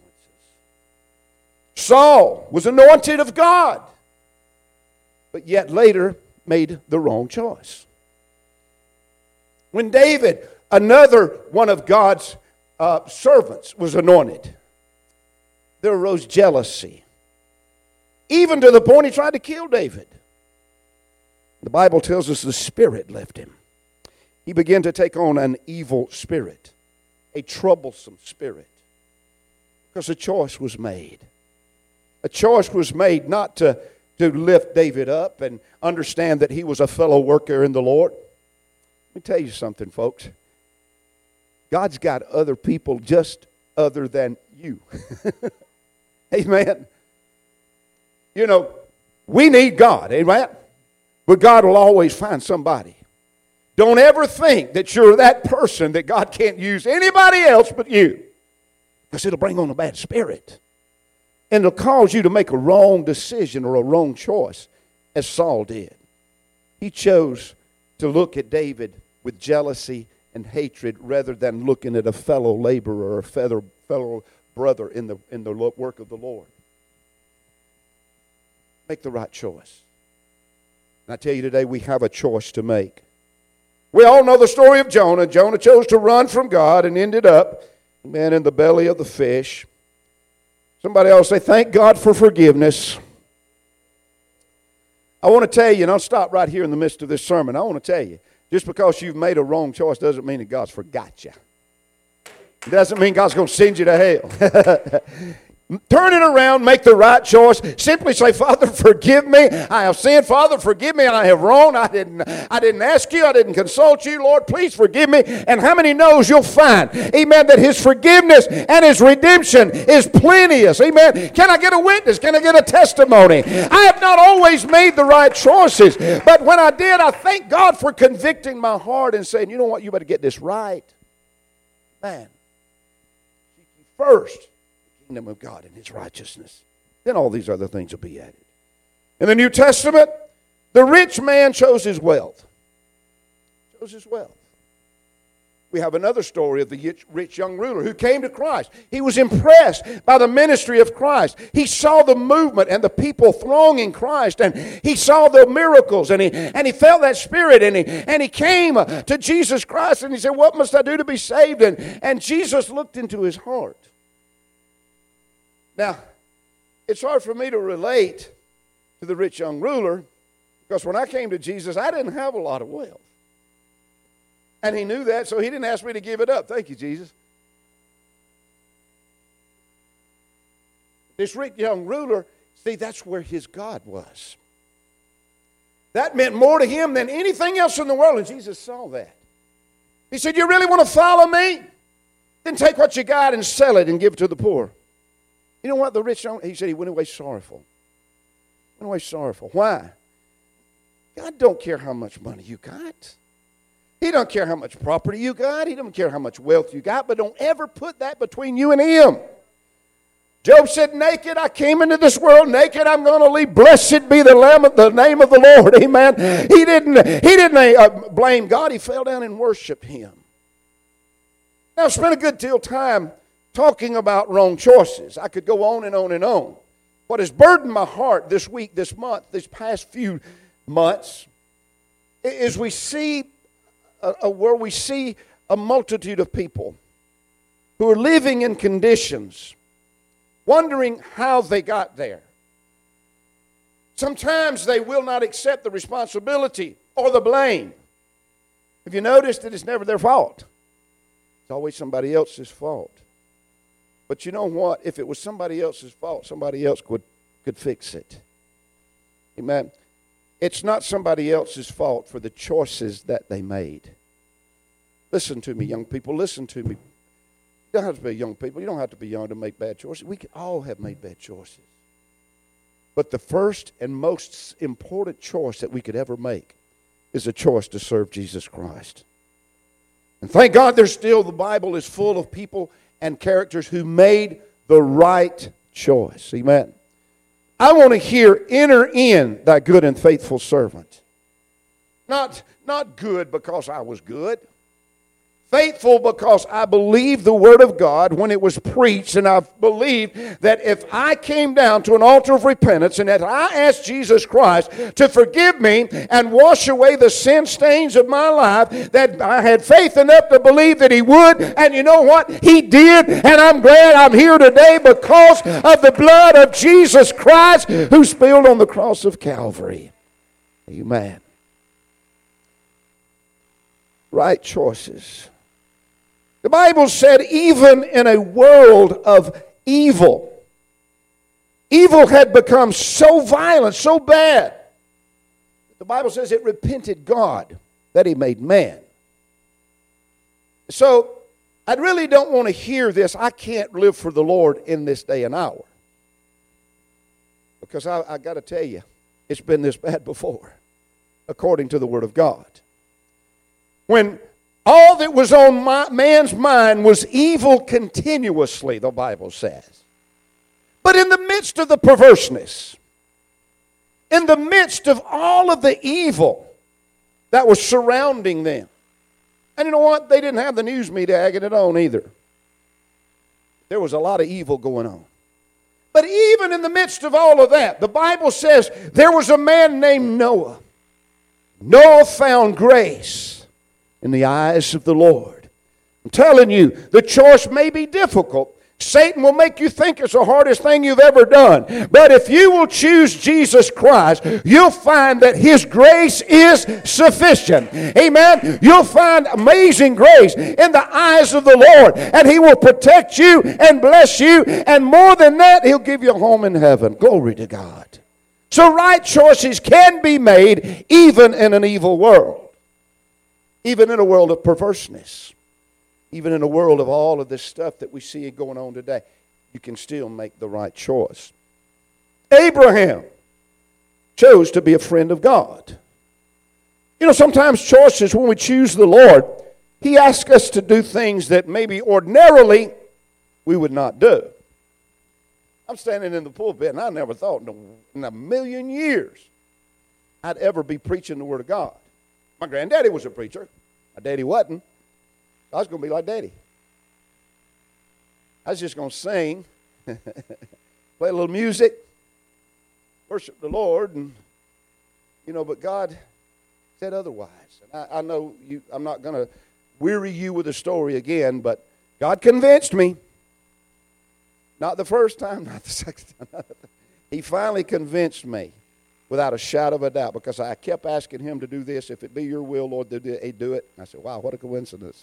Saul was anointed of God, but yet later made the wrong choice. When David, another one of God's uh, servants, was anointed, there arose jealousy, even to the point he tried to kill David. The Bible tells us the Spirit left him. He began to take on an evil spirit, a troublesome spirit, because a choice was made. A choice was made not to, to lift David up and understand that he was a fellow worker in the Lord. Let me tell you something, folks. God's got other people just other than you. Amen. You know, we need God, amen? But God will always find somebody. Don't ever think that you're that person that God can't use anybody else but you. Because it'll bring on a bad spirit. And it'll cause you to make a wrong decision or a wrong choice, as Saul did. He chose to look at David with jealousy and hatred rather than looking at a fellow laborer or a fellow, fellow brother in the, in the work of the Lord. Make the right choice. And I tell you today, we have a choice to make. We all know the story of Jonah. Jonah chose to run from God and ended up, man, in the belly of the fish. Somebody else say, thank God for forgiveness. I want to tell you, and I'll stop right here in the midst of this sermon. I want to tell you, just because you've made a wrong choice doesn't mean that God's forgot you. It doesn't mean God's going to send you to hell. Turn it around, make the right choice. Simply say, Father, forgive me. I have sinned. Father, forgive me. I have wronged. I didn't, I didn't ask you. I didn't consult you. Lord, please forgive me. And how many knows you'll find, amen, that His forgiveness and His redemption is plenteous. Amen. Can I get a witness? Can I get a testimony? I have not always made the right choices. But when I did, I thank God for convicting my heart and saying, you know what, you better get this right. Man, seek ye first kingdom of God and his righteousness, then all these other things will be added. In the New Testament, the rich man chose his wealth. Chose his wealth. We have another story of the rich young ruler who came to Christ. He was impressed by the ministry of Christ. He saw the movement and the people thronging Christ, and he saw the miracles, and he, and he felt that spirit, and he, and he came to Jesus Christ, and he said, what must I do to be saved? And, and Jesus looked into his heart. Now, it's hard for me to relate to the rich young ruler, because when I came to Jesus, I didn't have a lot of wealth. And he knew that, so he didn't ask me to give it up. Thank you, Jesus. This rich young ruler, see, that's where his God was. That meant more to him than anything else in the world, and Jesus saw that. He said, you really want to follow me? Then take what you got and sell it and give it to the poor. You know what? The rich young, he said he went away sorrowful. Went away sorrowful. Why? God don't care how much money you got. He don't care how much property you got. He don't care how much wealth you got. But don't ever put that between you and him. Job said, naked I came into this world. Naked I'm going to leave. Blessed be the, lamb of the name of the Lord. Amen. He didn't, he didn't uh, blame God. He fell down and worshiped him. Now, I've spent a good deal of time talking about wrong choices. I could go on and on and on. What has burdened my heart this week, this month, these past few months, is we see Uh, uh, where we see a multitude of people who are living in conditions, wondering how they got there. Sometimes they will not accept the responsibility or the blame. Have you noticed that it's never their fault? It's always somebody else's fault. But you know what? If it was somebody else's fault, somebody else could, could fix it. Amen. It's not somebody else's fault for the choices that they made. Listen to me, young people. Listen to me. You don't have to be young people. You don't have to be young to make bad choices. We can all have made bad choices. But the first and most important choice that we could ever make is a choice to serve Jesus Christ. And thank God there's still, the Bible is full of people and characters who made the right choice. Amen. I want to hear, enter in thy good and faithful servant. Not, not good because I was good. Faithful because I believed the Word of God when it was preached, and I believed that if I came down to an altar of repentance and that I asked Jesus Christ to forgive me and wash away the sin stains of my life, that I had faith enough to believe that He would, and you know what? He did, and I'm glad I'm here today because of the blood of Jesus Christ who spilled on the cross of Calvary. Amen. Right choices. The Bible said even in a world of evil, evil had become so violent, so bad. The Bible says it repented God that He made man. So I really don't want to hear this, I can't live for the Lord in this day and hour. Because I, I got to tell you, it's been this bad before, according to the Word of God. When all that was on my, man's mind was evil continuously, the Bible says. But in the midst of the perverseness, in the midst of all of the evil that was surrounding them, and you know what? They didn't have the news media egging it on either. There was a lot of evil going on. But even in the midst of all of that, the Bible says there was a man named Noah. Noah found grace in the eyes of the Lord. I'm telling you, the choice may be difficult. Satan will make you think it's the hardest thing you've ever done. But if you will choose Jesus Christ, you'll find that His grace is sufficient. Amen. You'll find amazing grace in the eyes of the Lord. And He will protect you and bless you. And more than that, He'll give you a home in heaven. Glory to God. So right choices can be made even in an evil world. Even in a world of perverseness. Even in a world of all of this stuff that we see going on today, you can still make the right choice. Abraham chose to be a friend of God. You know, sometimes choices, when we choose the Lord, He asks us to do things that maybe ordinarily we would not do. I'm standing in the pulpit, and I never thought in a, in a million years I'd ever be preaching the Word of God. My granddaddy was a preacher. My daddy wasn't. I was going to be like Daddy. I was just going to sing, play a little music, worship the Lord, and, you know, but God said otherwise. And I, I know you, I'm not going to weary you with the story again, but God convinced me. Not the first time, not the second time. He finally convinced me without a shadow of a doubt, because I kept asking him to do this. If it be your will, Lord, do it. Do it. And I said, wow, what a coincidence.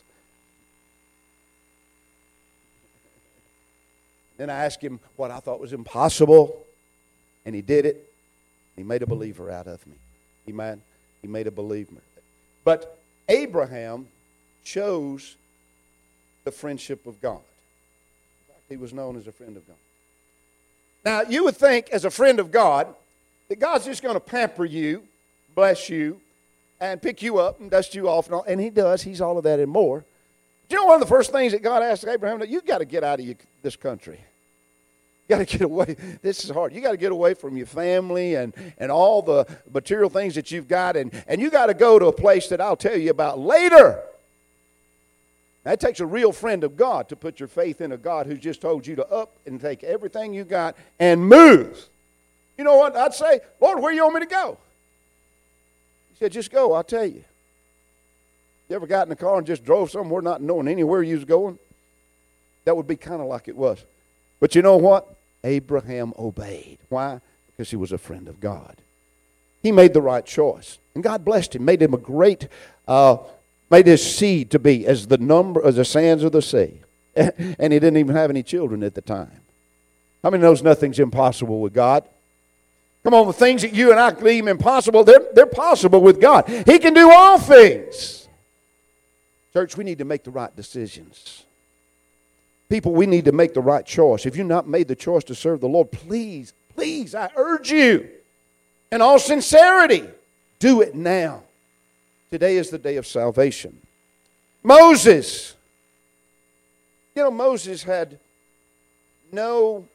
Then I asked him what I thought was impossible, and he did it. He made a believer out of me. Amen. He made a believer. But Abraham chose the friendship of God. He was known as a friend of God. Now, you would think, as a friend of God, that God's just going to pamper you, bless you, and pick you up and dust you off. And, all, and he does. He's all of that and more. Do you know one of the first things that God asked Abraham? You've got to get out of your, this country. You got to get away. This is hard. You got to get away from your family and, and all the material things that you've got. And, and you got to go to a place that I'll tell you about later. That takes a real friend of God to put your faith in a God who's just told you to up and take everything you got and move. You know what? I'd say, Lord, where do you want me to go? He said, just go, I'll tell you. You ever got in the car and just drove somewhere not knowing anywhere you was going? That would be kind of like it was. But you know what? Abraham obeyed. Why? Because he was a friend of God. He made the right choice. And God blessed him, made him a great uh made his seed to be as the number of the sands of the sea. And he didn't even have any children at the time. How many knows nothing's impossible with God? Come on, the things that you and I deem impossible, they're, they're possible with God. He can do all things. Church, we need to make the right decisions. People, we need to make the right choice. If you've not made the choice to serve the Lord, please, please, I urge you, in all sincerity, do it now. Today is the day of salvation. Moses. You know, Moses had no,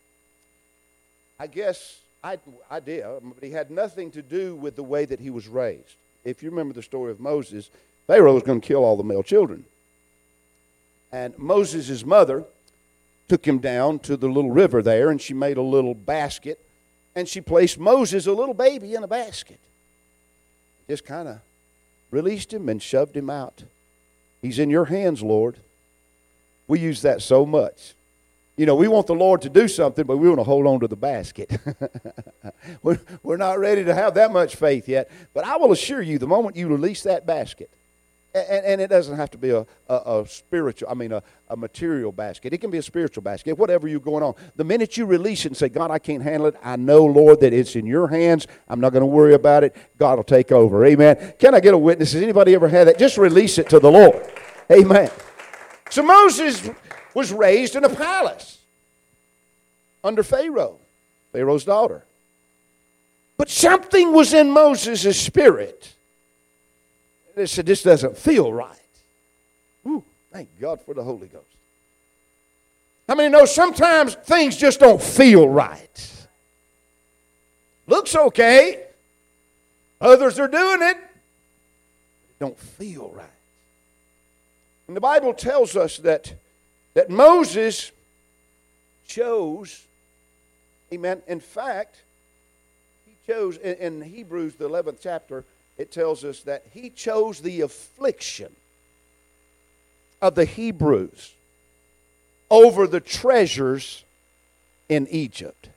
I guess, idea, but he had nothing to do with the way that he was raised. If you remember the story of Moses, Pharaoh was going to kill all the male children. And Moses' mother took him down to the little river there, and she made a little basket, and she placed Moses, a little baby, in a basket. Just kind of released him and shoved him out. He's in your hands, Lord. We use that so much. You know, we want the Lord to do something, but we want to hold on to the basket. we're, we're not ready to have that much faith yet. But I will assure you, the moment you release that basket, and, and it doesn't have to be a, a, a spiritual, I mean, a, a material basket. It can be a spiritual basket, whatever you're going on. The minute you release it and say, God, I can't handle it. I know, Lord, that it's in your hands. I'm not going to worry about it. God will take over. Amen. Can I get a witness? Has anybody ever had that? Just release it to the Lord. Amen. So Moses was raised in a palace under Pharaoh, Pharaoh's daughter. But something was in Moses' spirit. They said, this doesn't feel right. Ooh, thank God for the Holy Ghost. How many know sometimes things just don't feel right? Looks okay. Others are doing it. It don't feel right. And the Bible tells us that, that Moses chose, amen, in fact, he chose, in, in Hebrews, the eleventh chapter, it tells us that he chose the affliction of the Hebrews over the treasures in Egypt.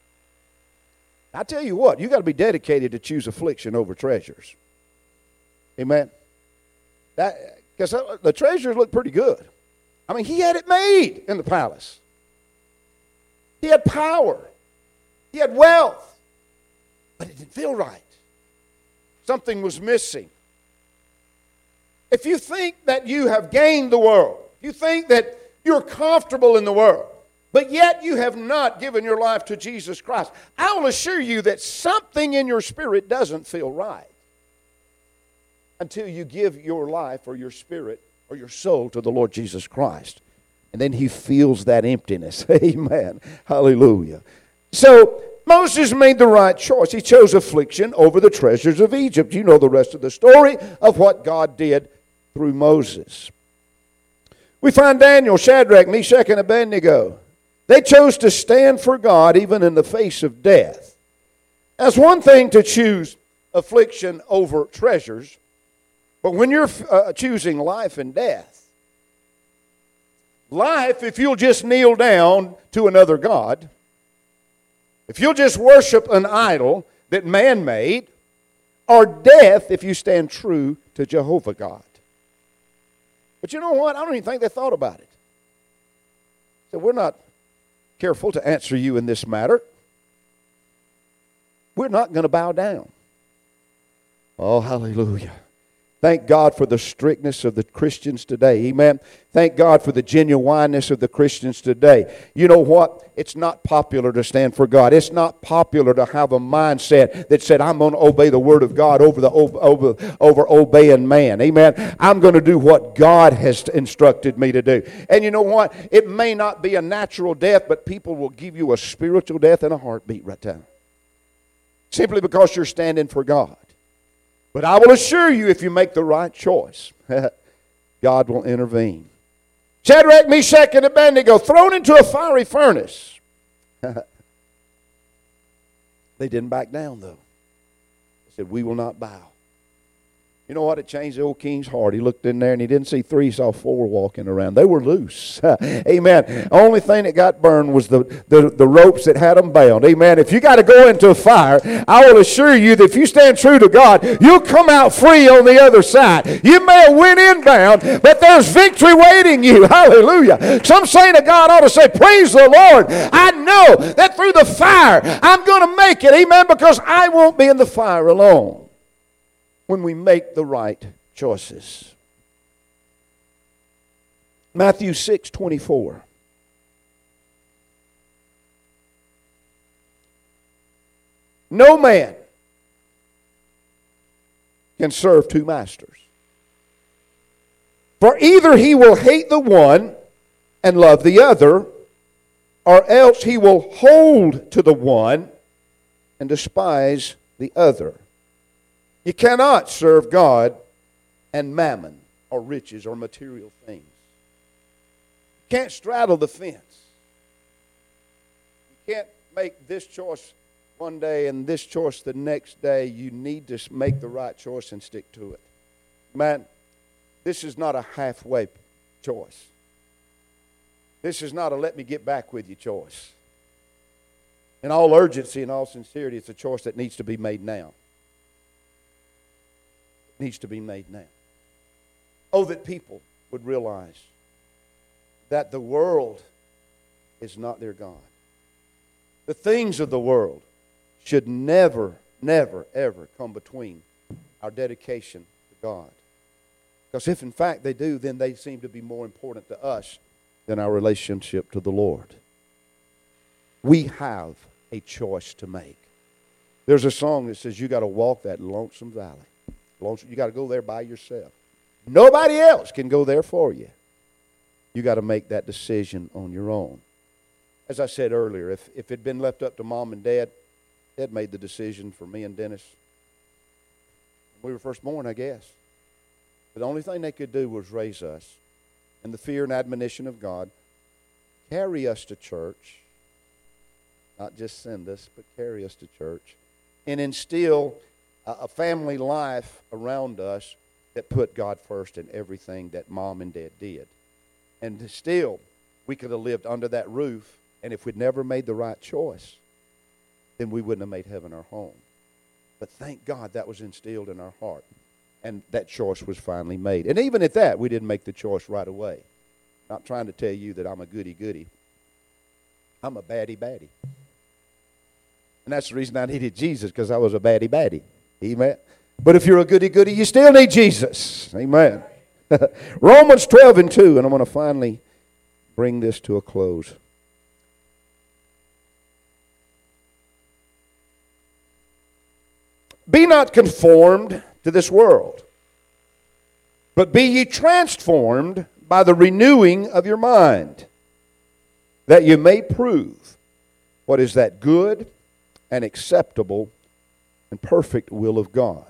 I tell you what, you got to be dedicated to choose affliction over treasures. Amen. That because the treasures look pretty good. I mean, he had it made in the palace. He had power. He had wealth. But it didn't feel right. Something was missing. If you think that you have gained the world, you think that you're comfortable in the world, but yet you have not given your life to Jesus Christ, I will assure you that something in your spirit doesn't feel right until you give your life or your spirit or your soul to the Lord Jesus Christ. And then he feels that emptiness. Amen. Hallelujah. So Moses made the right choice. He chose affliction over the treasures of Egypt. You know the rest of the story of what God did through Moses. We find Daniel, Shadrach, Meshach, and Abednego. They chose to stand for God even in the face of death. That's one thing to choose affliction over treasures, but when you're uh, choosing life and death, life, if you'll just kneel down to another god, if you'll just worship an idol that man made, or death if you stand true to Jehovah God. But you know what? I don't even think they thought about it. So we're not careful to answer you in this matter. We're not going to bow down. Oh, hallelujah. Thank God for the strictness of the Christians today. Amen. Thank God for the genuineness of the Christians today. You know what? It's not popular to stand for God. It's not popular to have a mindset that said, I'm going to obey the Word of God over, the, over, over obeying man. Amen. I'm going to do what God has instructed me to do. And you know what? It may not be a natural death, but people will give you a spiritual death in a heartbeat right now. Simply because you're standing for God. But I will assure you, if you make the right choice, God will intervene. Shadrach, Meshach, and Abednego thrown into a fiery furnace. They didn't back down, though. They said, we will not bow. You know what? It changed the old king's heart. He looked in there and he didn't see three, he saw four walking around. They were loose. Amen. The only thing that got burned was the, the, the ropes that had them bound. Amen. If you got to go into a fire, I will assure you that if you stand true to God, you'll come out free on the other side. You may have went in bound, but there's victory waiting you. Hallelujah. Some saint of God ought to say, praise the Lord. I know that through the fire, I'm going to make it. Amen. Because I won't be in the fire alone. When we make the right choices. Matthew six twenty-four. No man can serve two masters. For either he will hate the one and love the other, or else he will hold to the one and despise the other. You cannot serve God and mammon or riches or material things. You can't straddle the fence. You can't make this choice one day and this choice the next day. You need to make the right choice and stick to it. Man, this is not a halfway choice. This is not a let me get back with you choice. In all urgency and all sincerity, it's a choice that needs to be made now. Needs to be made now. Oh, that people would realize that the world is not their God. The things of the world should never, never, ever come between our dedication to God. Because if in fact they do, then they seem to be more important to us than our relationship to the Lord. We have a choice to make. There's a song that says you got to walk that lonesome valley. You got to go there by yourself. Nobody else can go there for you. You got to make that decision on your own. As I said earlier, if, if it had been left up to Mom and Dad, Dad made the decision for me and Dennis. We were first born, I guess. But the only thing they could do was raise us in the fear and admonition of God, carry us to church, not just send us, but carry us to church, and instill a family life around us that put God first in everything that Mom and Dad did. And still, we could have lived under that roof, and if we'd never made the right choice, then we wouldn't have made heaven our home. But thank God that was instilled in our heart, and that choice was finally made. And even at that, we didn't make the choice right away. Not trying to tell you that I'm a goody-goody. I'm a baddie-baddie. And that's the reason I needed Jesus, because I was a baddie-baddie. Amen. But if you're a goody-goody, you still need Jesus. Amen. Romans twelve and two, and I'm going to finally bring this to a close. Be not conformed to this world, but be ye transformed by by the renewing of your mind, that you may prove what is that good and acceptable and perfect will of God.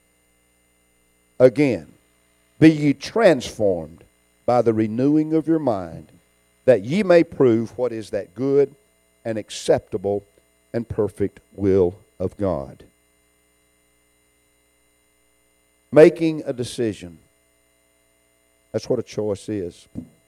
Again, be ye transformed by the renewing of your mind, that ye may prove what is that good and acceptable and perfect will of God. Making a decision. That's what a choice is.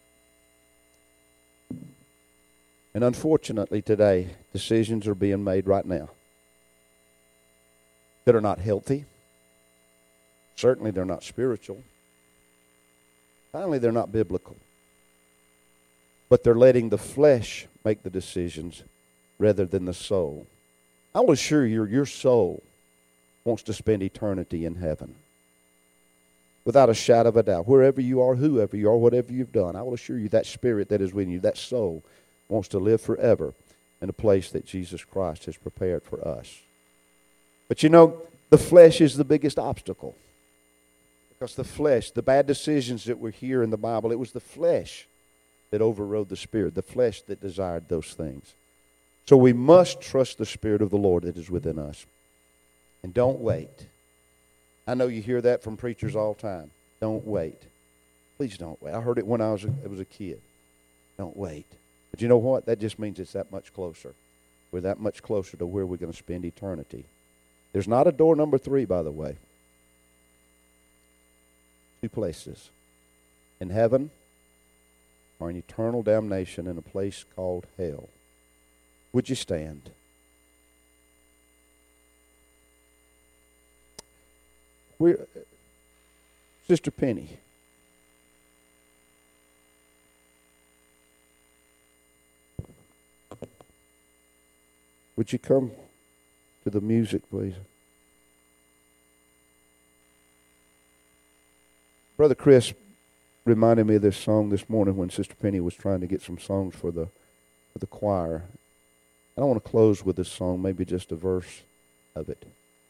And unfortunately today, decisions are being made right now that are not healthy. Certainly they're not spiritual. Finally, they're not biblical. But they're letting the flesh make the decisions rather than the soul. I will assure you, your soul wants to spend eternity in heaven. Without a shadow of a doubt. Wherever you are, whoever you are, whatever you've done, I will assure you that spirit that is within you, that soul, wants to live forever in a place that Jesus Christ has prepared for us. But you know, the flesh is the biggest obstacle. Because the flesh, the bad decisions that were here in the Bible, it was the flesh that overrode the Spirit, the flesh that desired those things. So we must trust the Spirit of the Lord that is within us. And don't wait. I know you hear that from preachers all the time. Don't wait. Please don't wait. I heard it when I was a, I was a kid. Don't wait. But you know what? That just means it's that much closer. We're that much closer to where we're going to spend eternity. There's not a door number three, by the way. Two places. In heaven or in eternal damnation in a place called hell. Would you stand? We're, Sister Penny. Would you come to the music, please? Brother Chris reminded me of this song this morning when Sister Penny was trying to get some songs for the for the choir. And I want to close with this song, maybe just a verse of it.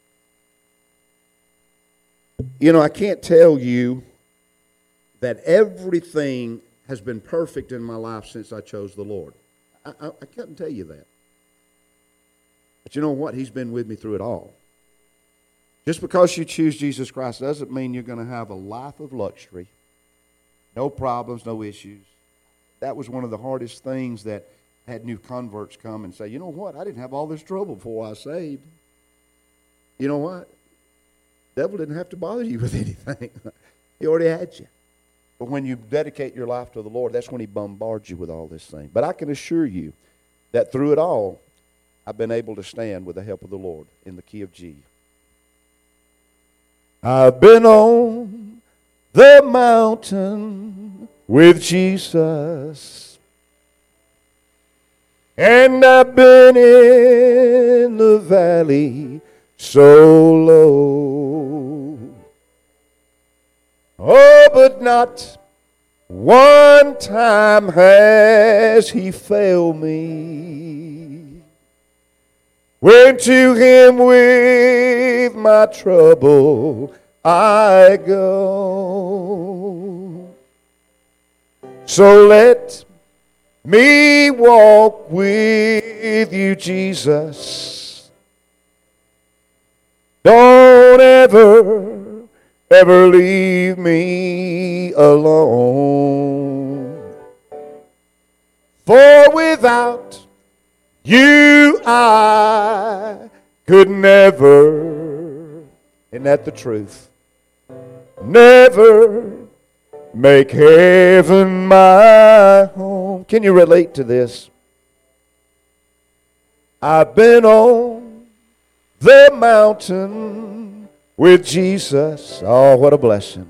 You know, I can't tell you that everything has been perfect in my life since I chose the Lord. I, I, I can't tell you that. But you know what? He's been with me through it all. Just because you choose Jesus Christ doesn't mean you're going to have a life of luxury. No problems, no issues. That was one of the hardest things that had new converts come and say, you know what? I didn't have all this trouble before I was saved. You know what? The devil didn't have to bother you with anything. He already had you. But when you dedicate your life to the Lord, that's when he bombards you with all this thing. But I can assure you that through it all, I've been able to stand with the help of the Lord in the key of G. I've been on the mountain with Jesus, and I've been in the valley so low. Oh, but not one time has he failed me. When to him with my trouble I go. So let me walk with you, Jesus. Don't ever, ever leave me alone. For without you I could never, isn't that the truth? Never make heaven my home. Can you relate to this? I've been on the mountain with Jesus. Oh, what a blessing.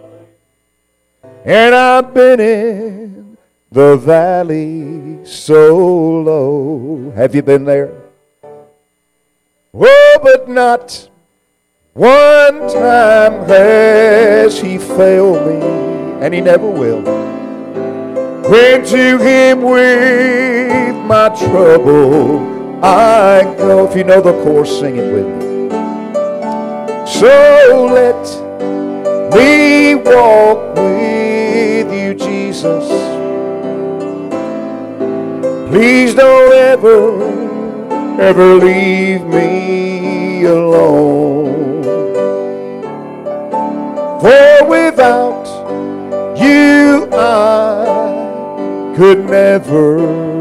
And I've been in the valley so low. Have you been there? Oh, but not one time has he failed me, and he never will. When to him with my trouble I go. If you know the chorus, sing it with me. So let me walk with you, Jesus. Jesus. Please don't ever, ever leave me alone. For without you I could never,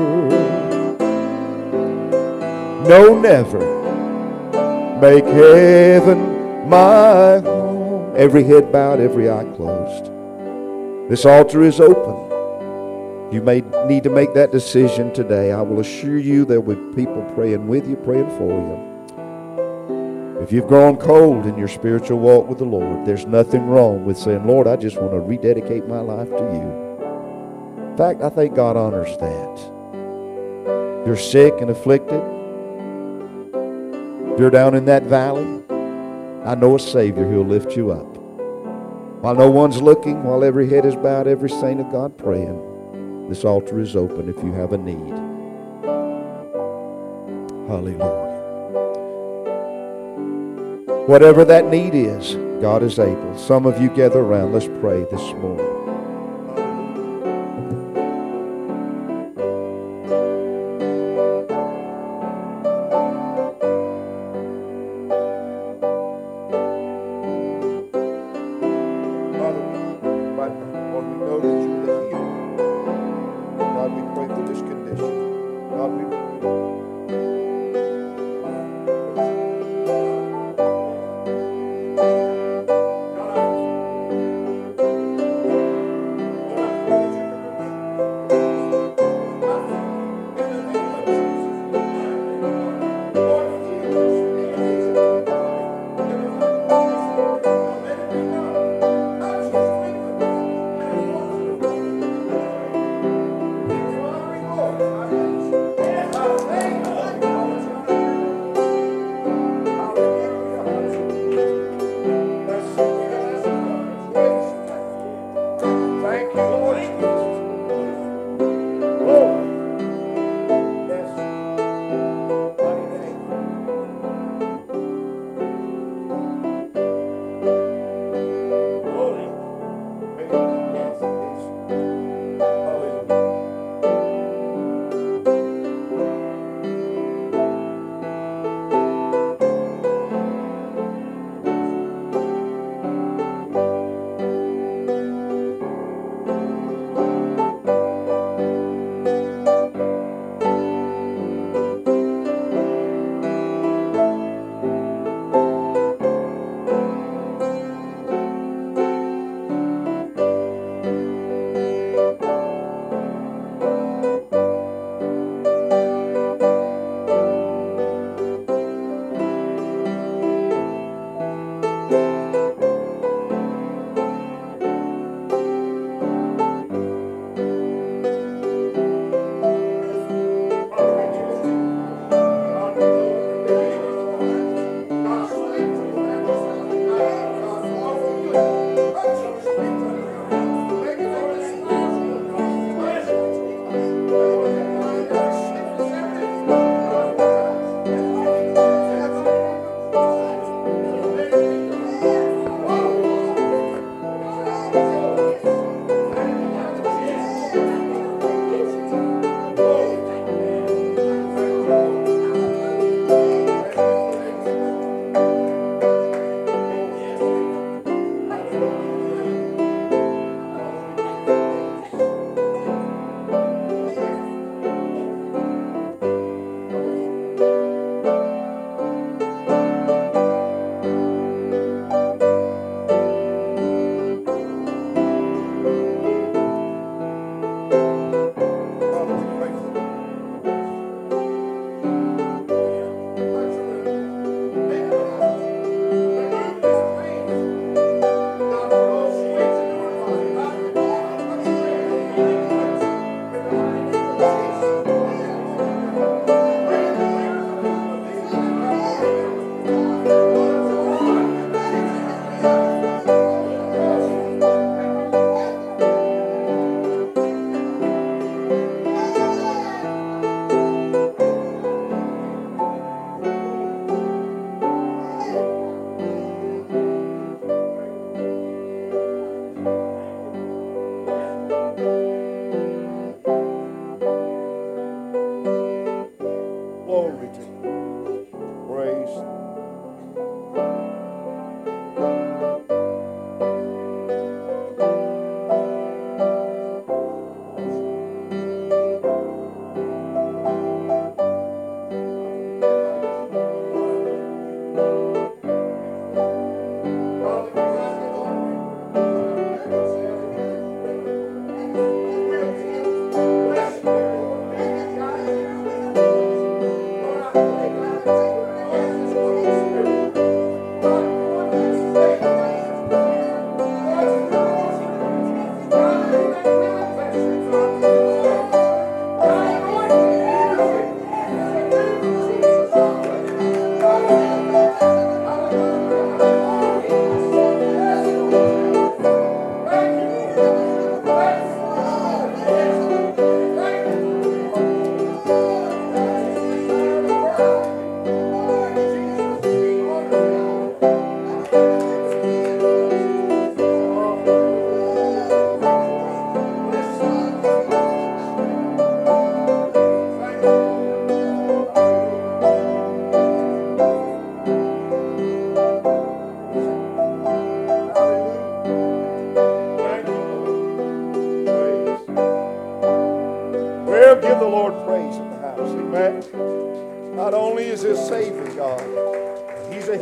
no never, make heaven my home. Every head bowed, every eye closed. This altar is open. You may need to make that decision today. I will assure you there will be people praying with you, praying for you. If you've grown cold in your spiritual walk with the Lord, there's nothing wrong with saying, Lord, I just want to rededicate my life to you. In fact, I think God honors that. If you're sick and afflicted, if you're down in that valley, I know a Savior who'll lift you up. While no one's looking, while every head is bowed, every saint of God praying, this altar is open if you have a need. Hallelujah. Whatever that need is, God is able. Some of you gather around. Let's pray this morning.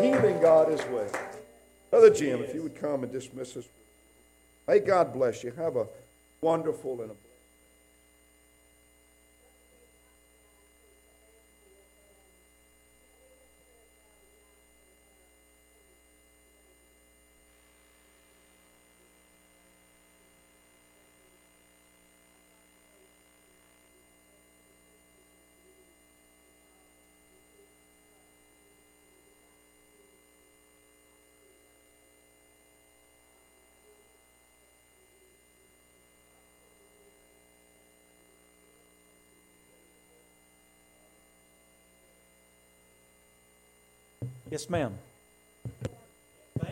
believing God as well. Brother Jim, if you would come and dismiss us. May God bless you. Have a wonderful and a Yes, ma'am. Ma'am.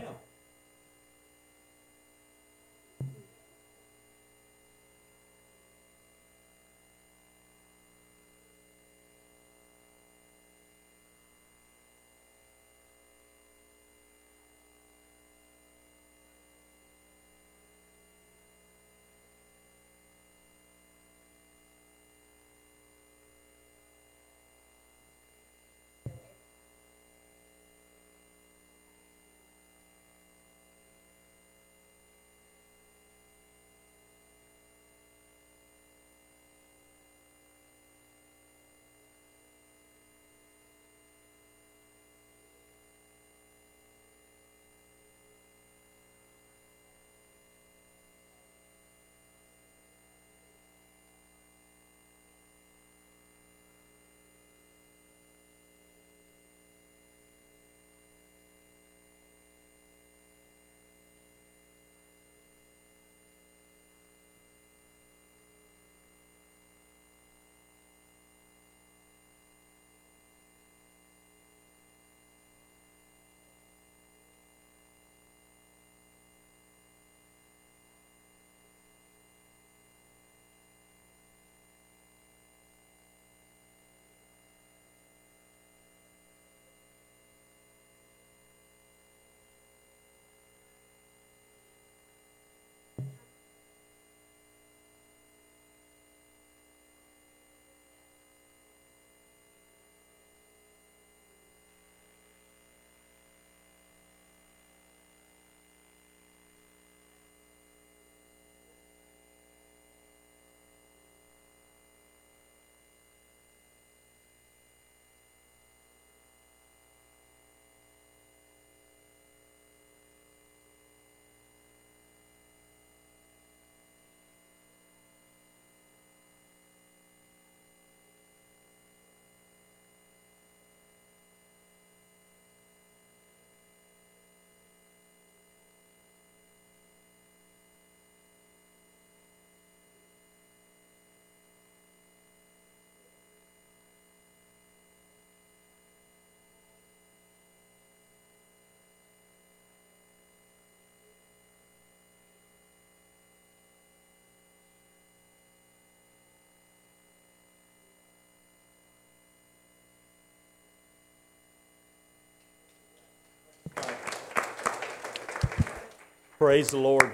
Praise the Lord.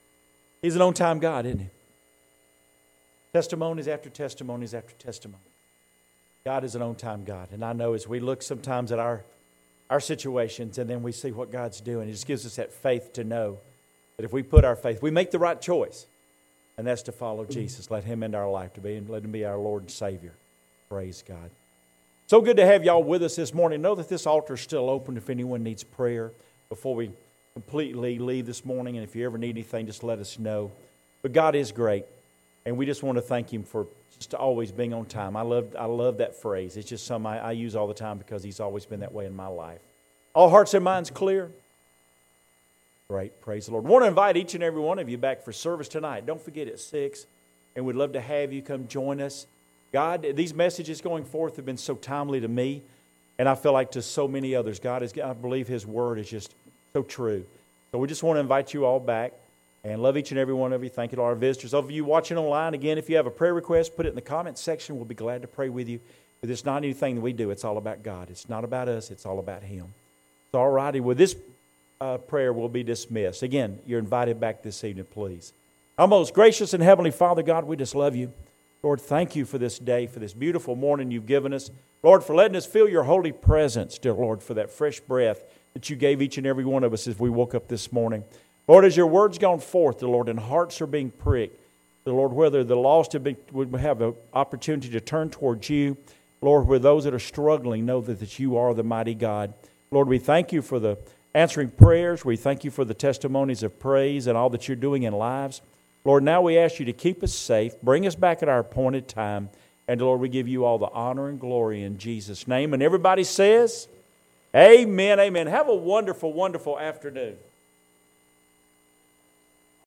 He's an on-time God, isn't He? Testimonies after testimonies after testimony. God is an on-time God. And I know as we look sometimes at our, our situations and then we see what God's doing, it just gives us that faith to know that if we put our faith, we make the right choice. And that's to follow Jesus. Let Him into our life, to be, and let Him be our Lord and Savior. Praise God. So good to have y'all with us this morning. Know that this altar is still open if anyone needs prayer before we completely leave this morning. And if you ever need anything, just let us know. But God is great. And we just want to thank Him for just always being on time. I love I love that phrase. It's just something I, I use all the time because He's always been that way in my life. All hearts and minds clear? Great. Praise the Lord. I want to invite each and every one of you back for service tonight. Don't forget at six. And we'd love to have you come join us. God, these messages going forth have been so timely to me. And I feel like to so many others. God is, I believe His Word is just so true. So we just want to invite you all back. And love each and every one of you. Thank you to our visitors. Of you watching online, again, if you have a prayer request, put it in the comments section. We'll be glad to pray with you. But it's not anything that we do. It's all about God. It's not about us. It's all about Him. So, all righty. With this uh, prayer, will be dismissed. Again, you're invited back this evening, please. Our most gracious and heavenly Father, God, we just love you. Lord, thank you for this day, for this beautiful morning you've given us. Lord, for letting us feel your holy presence, dear Lord, for that fresh breath that you gave each and every one of us as we woke up this morning. Lord, as your word's gone forth, the Lord, and hearts are being pricked, the Lord, whether the lost have been, would have an opportunity to turn towards you, Lord, where those that are struggling know that, that you are the mighty God. Lord, we thank you for the answering prayers. We thank you for the testimonies of praise and all that you're doing in lives. Lord, now we ask you to keep us safe, bring us back at our appointed time, and Lord, we give you all the honor and glory in Jesus' name. And everybody says, amen, amen. Have a wonderful, wonderful afternoon.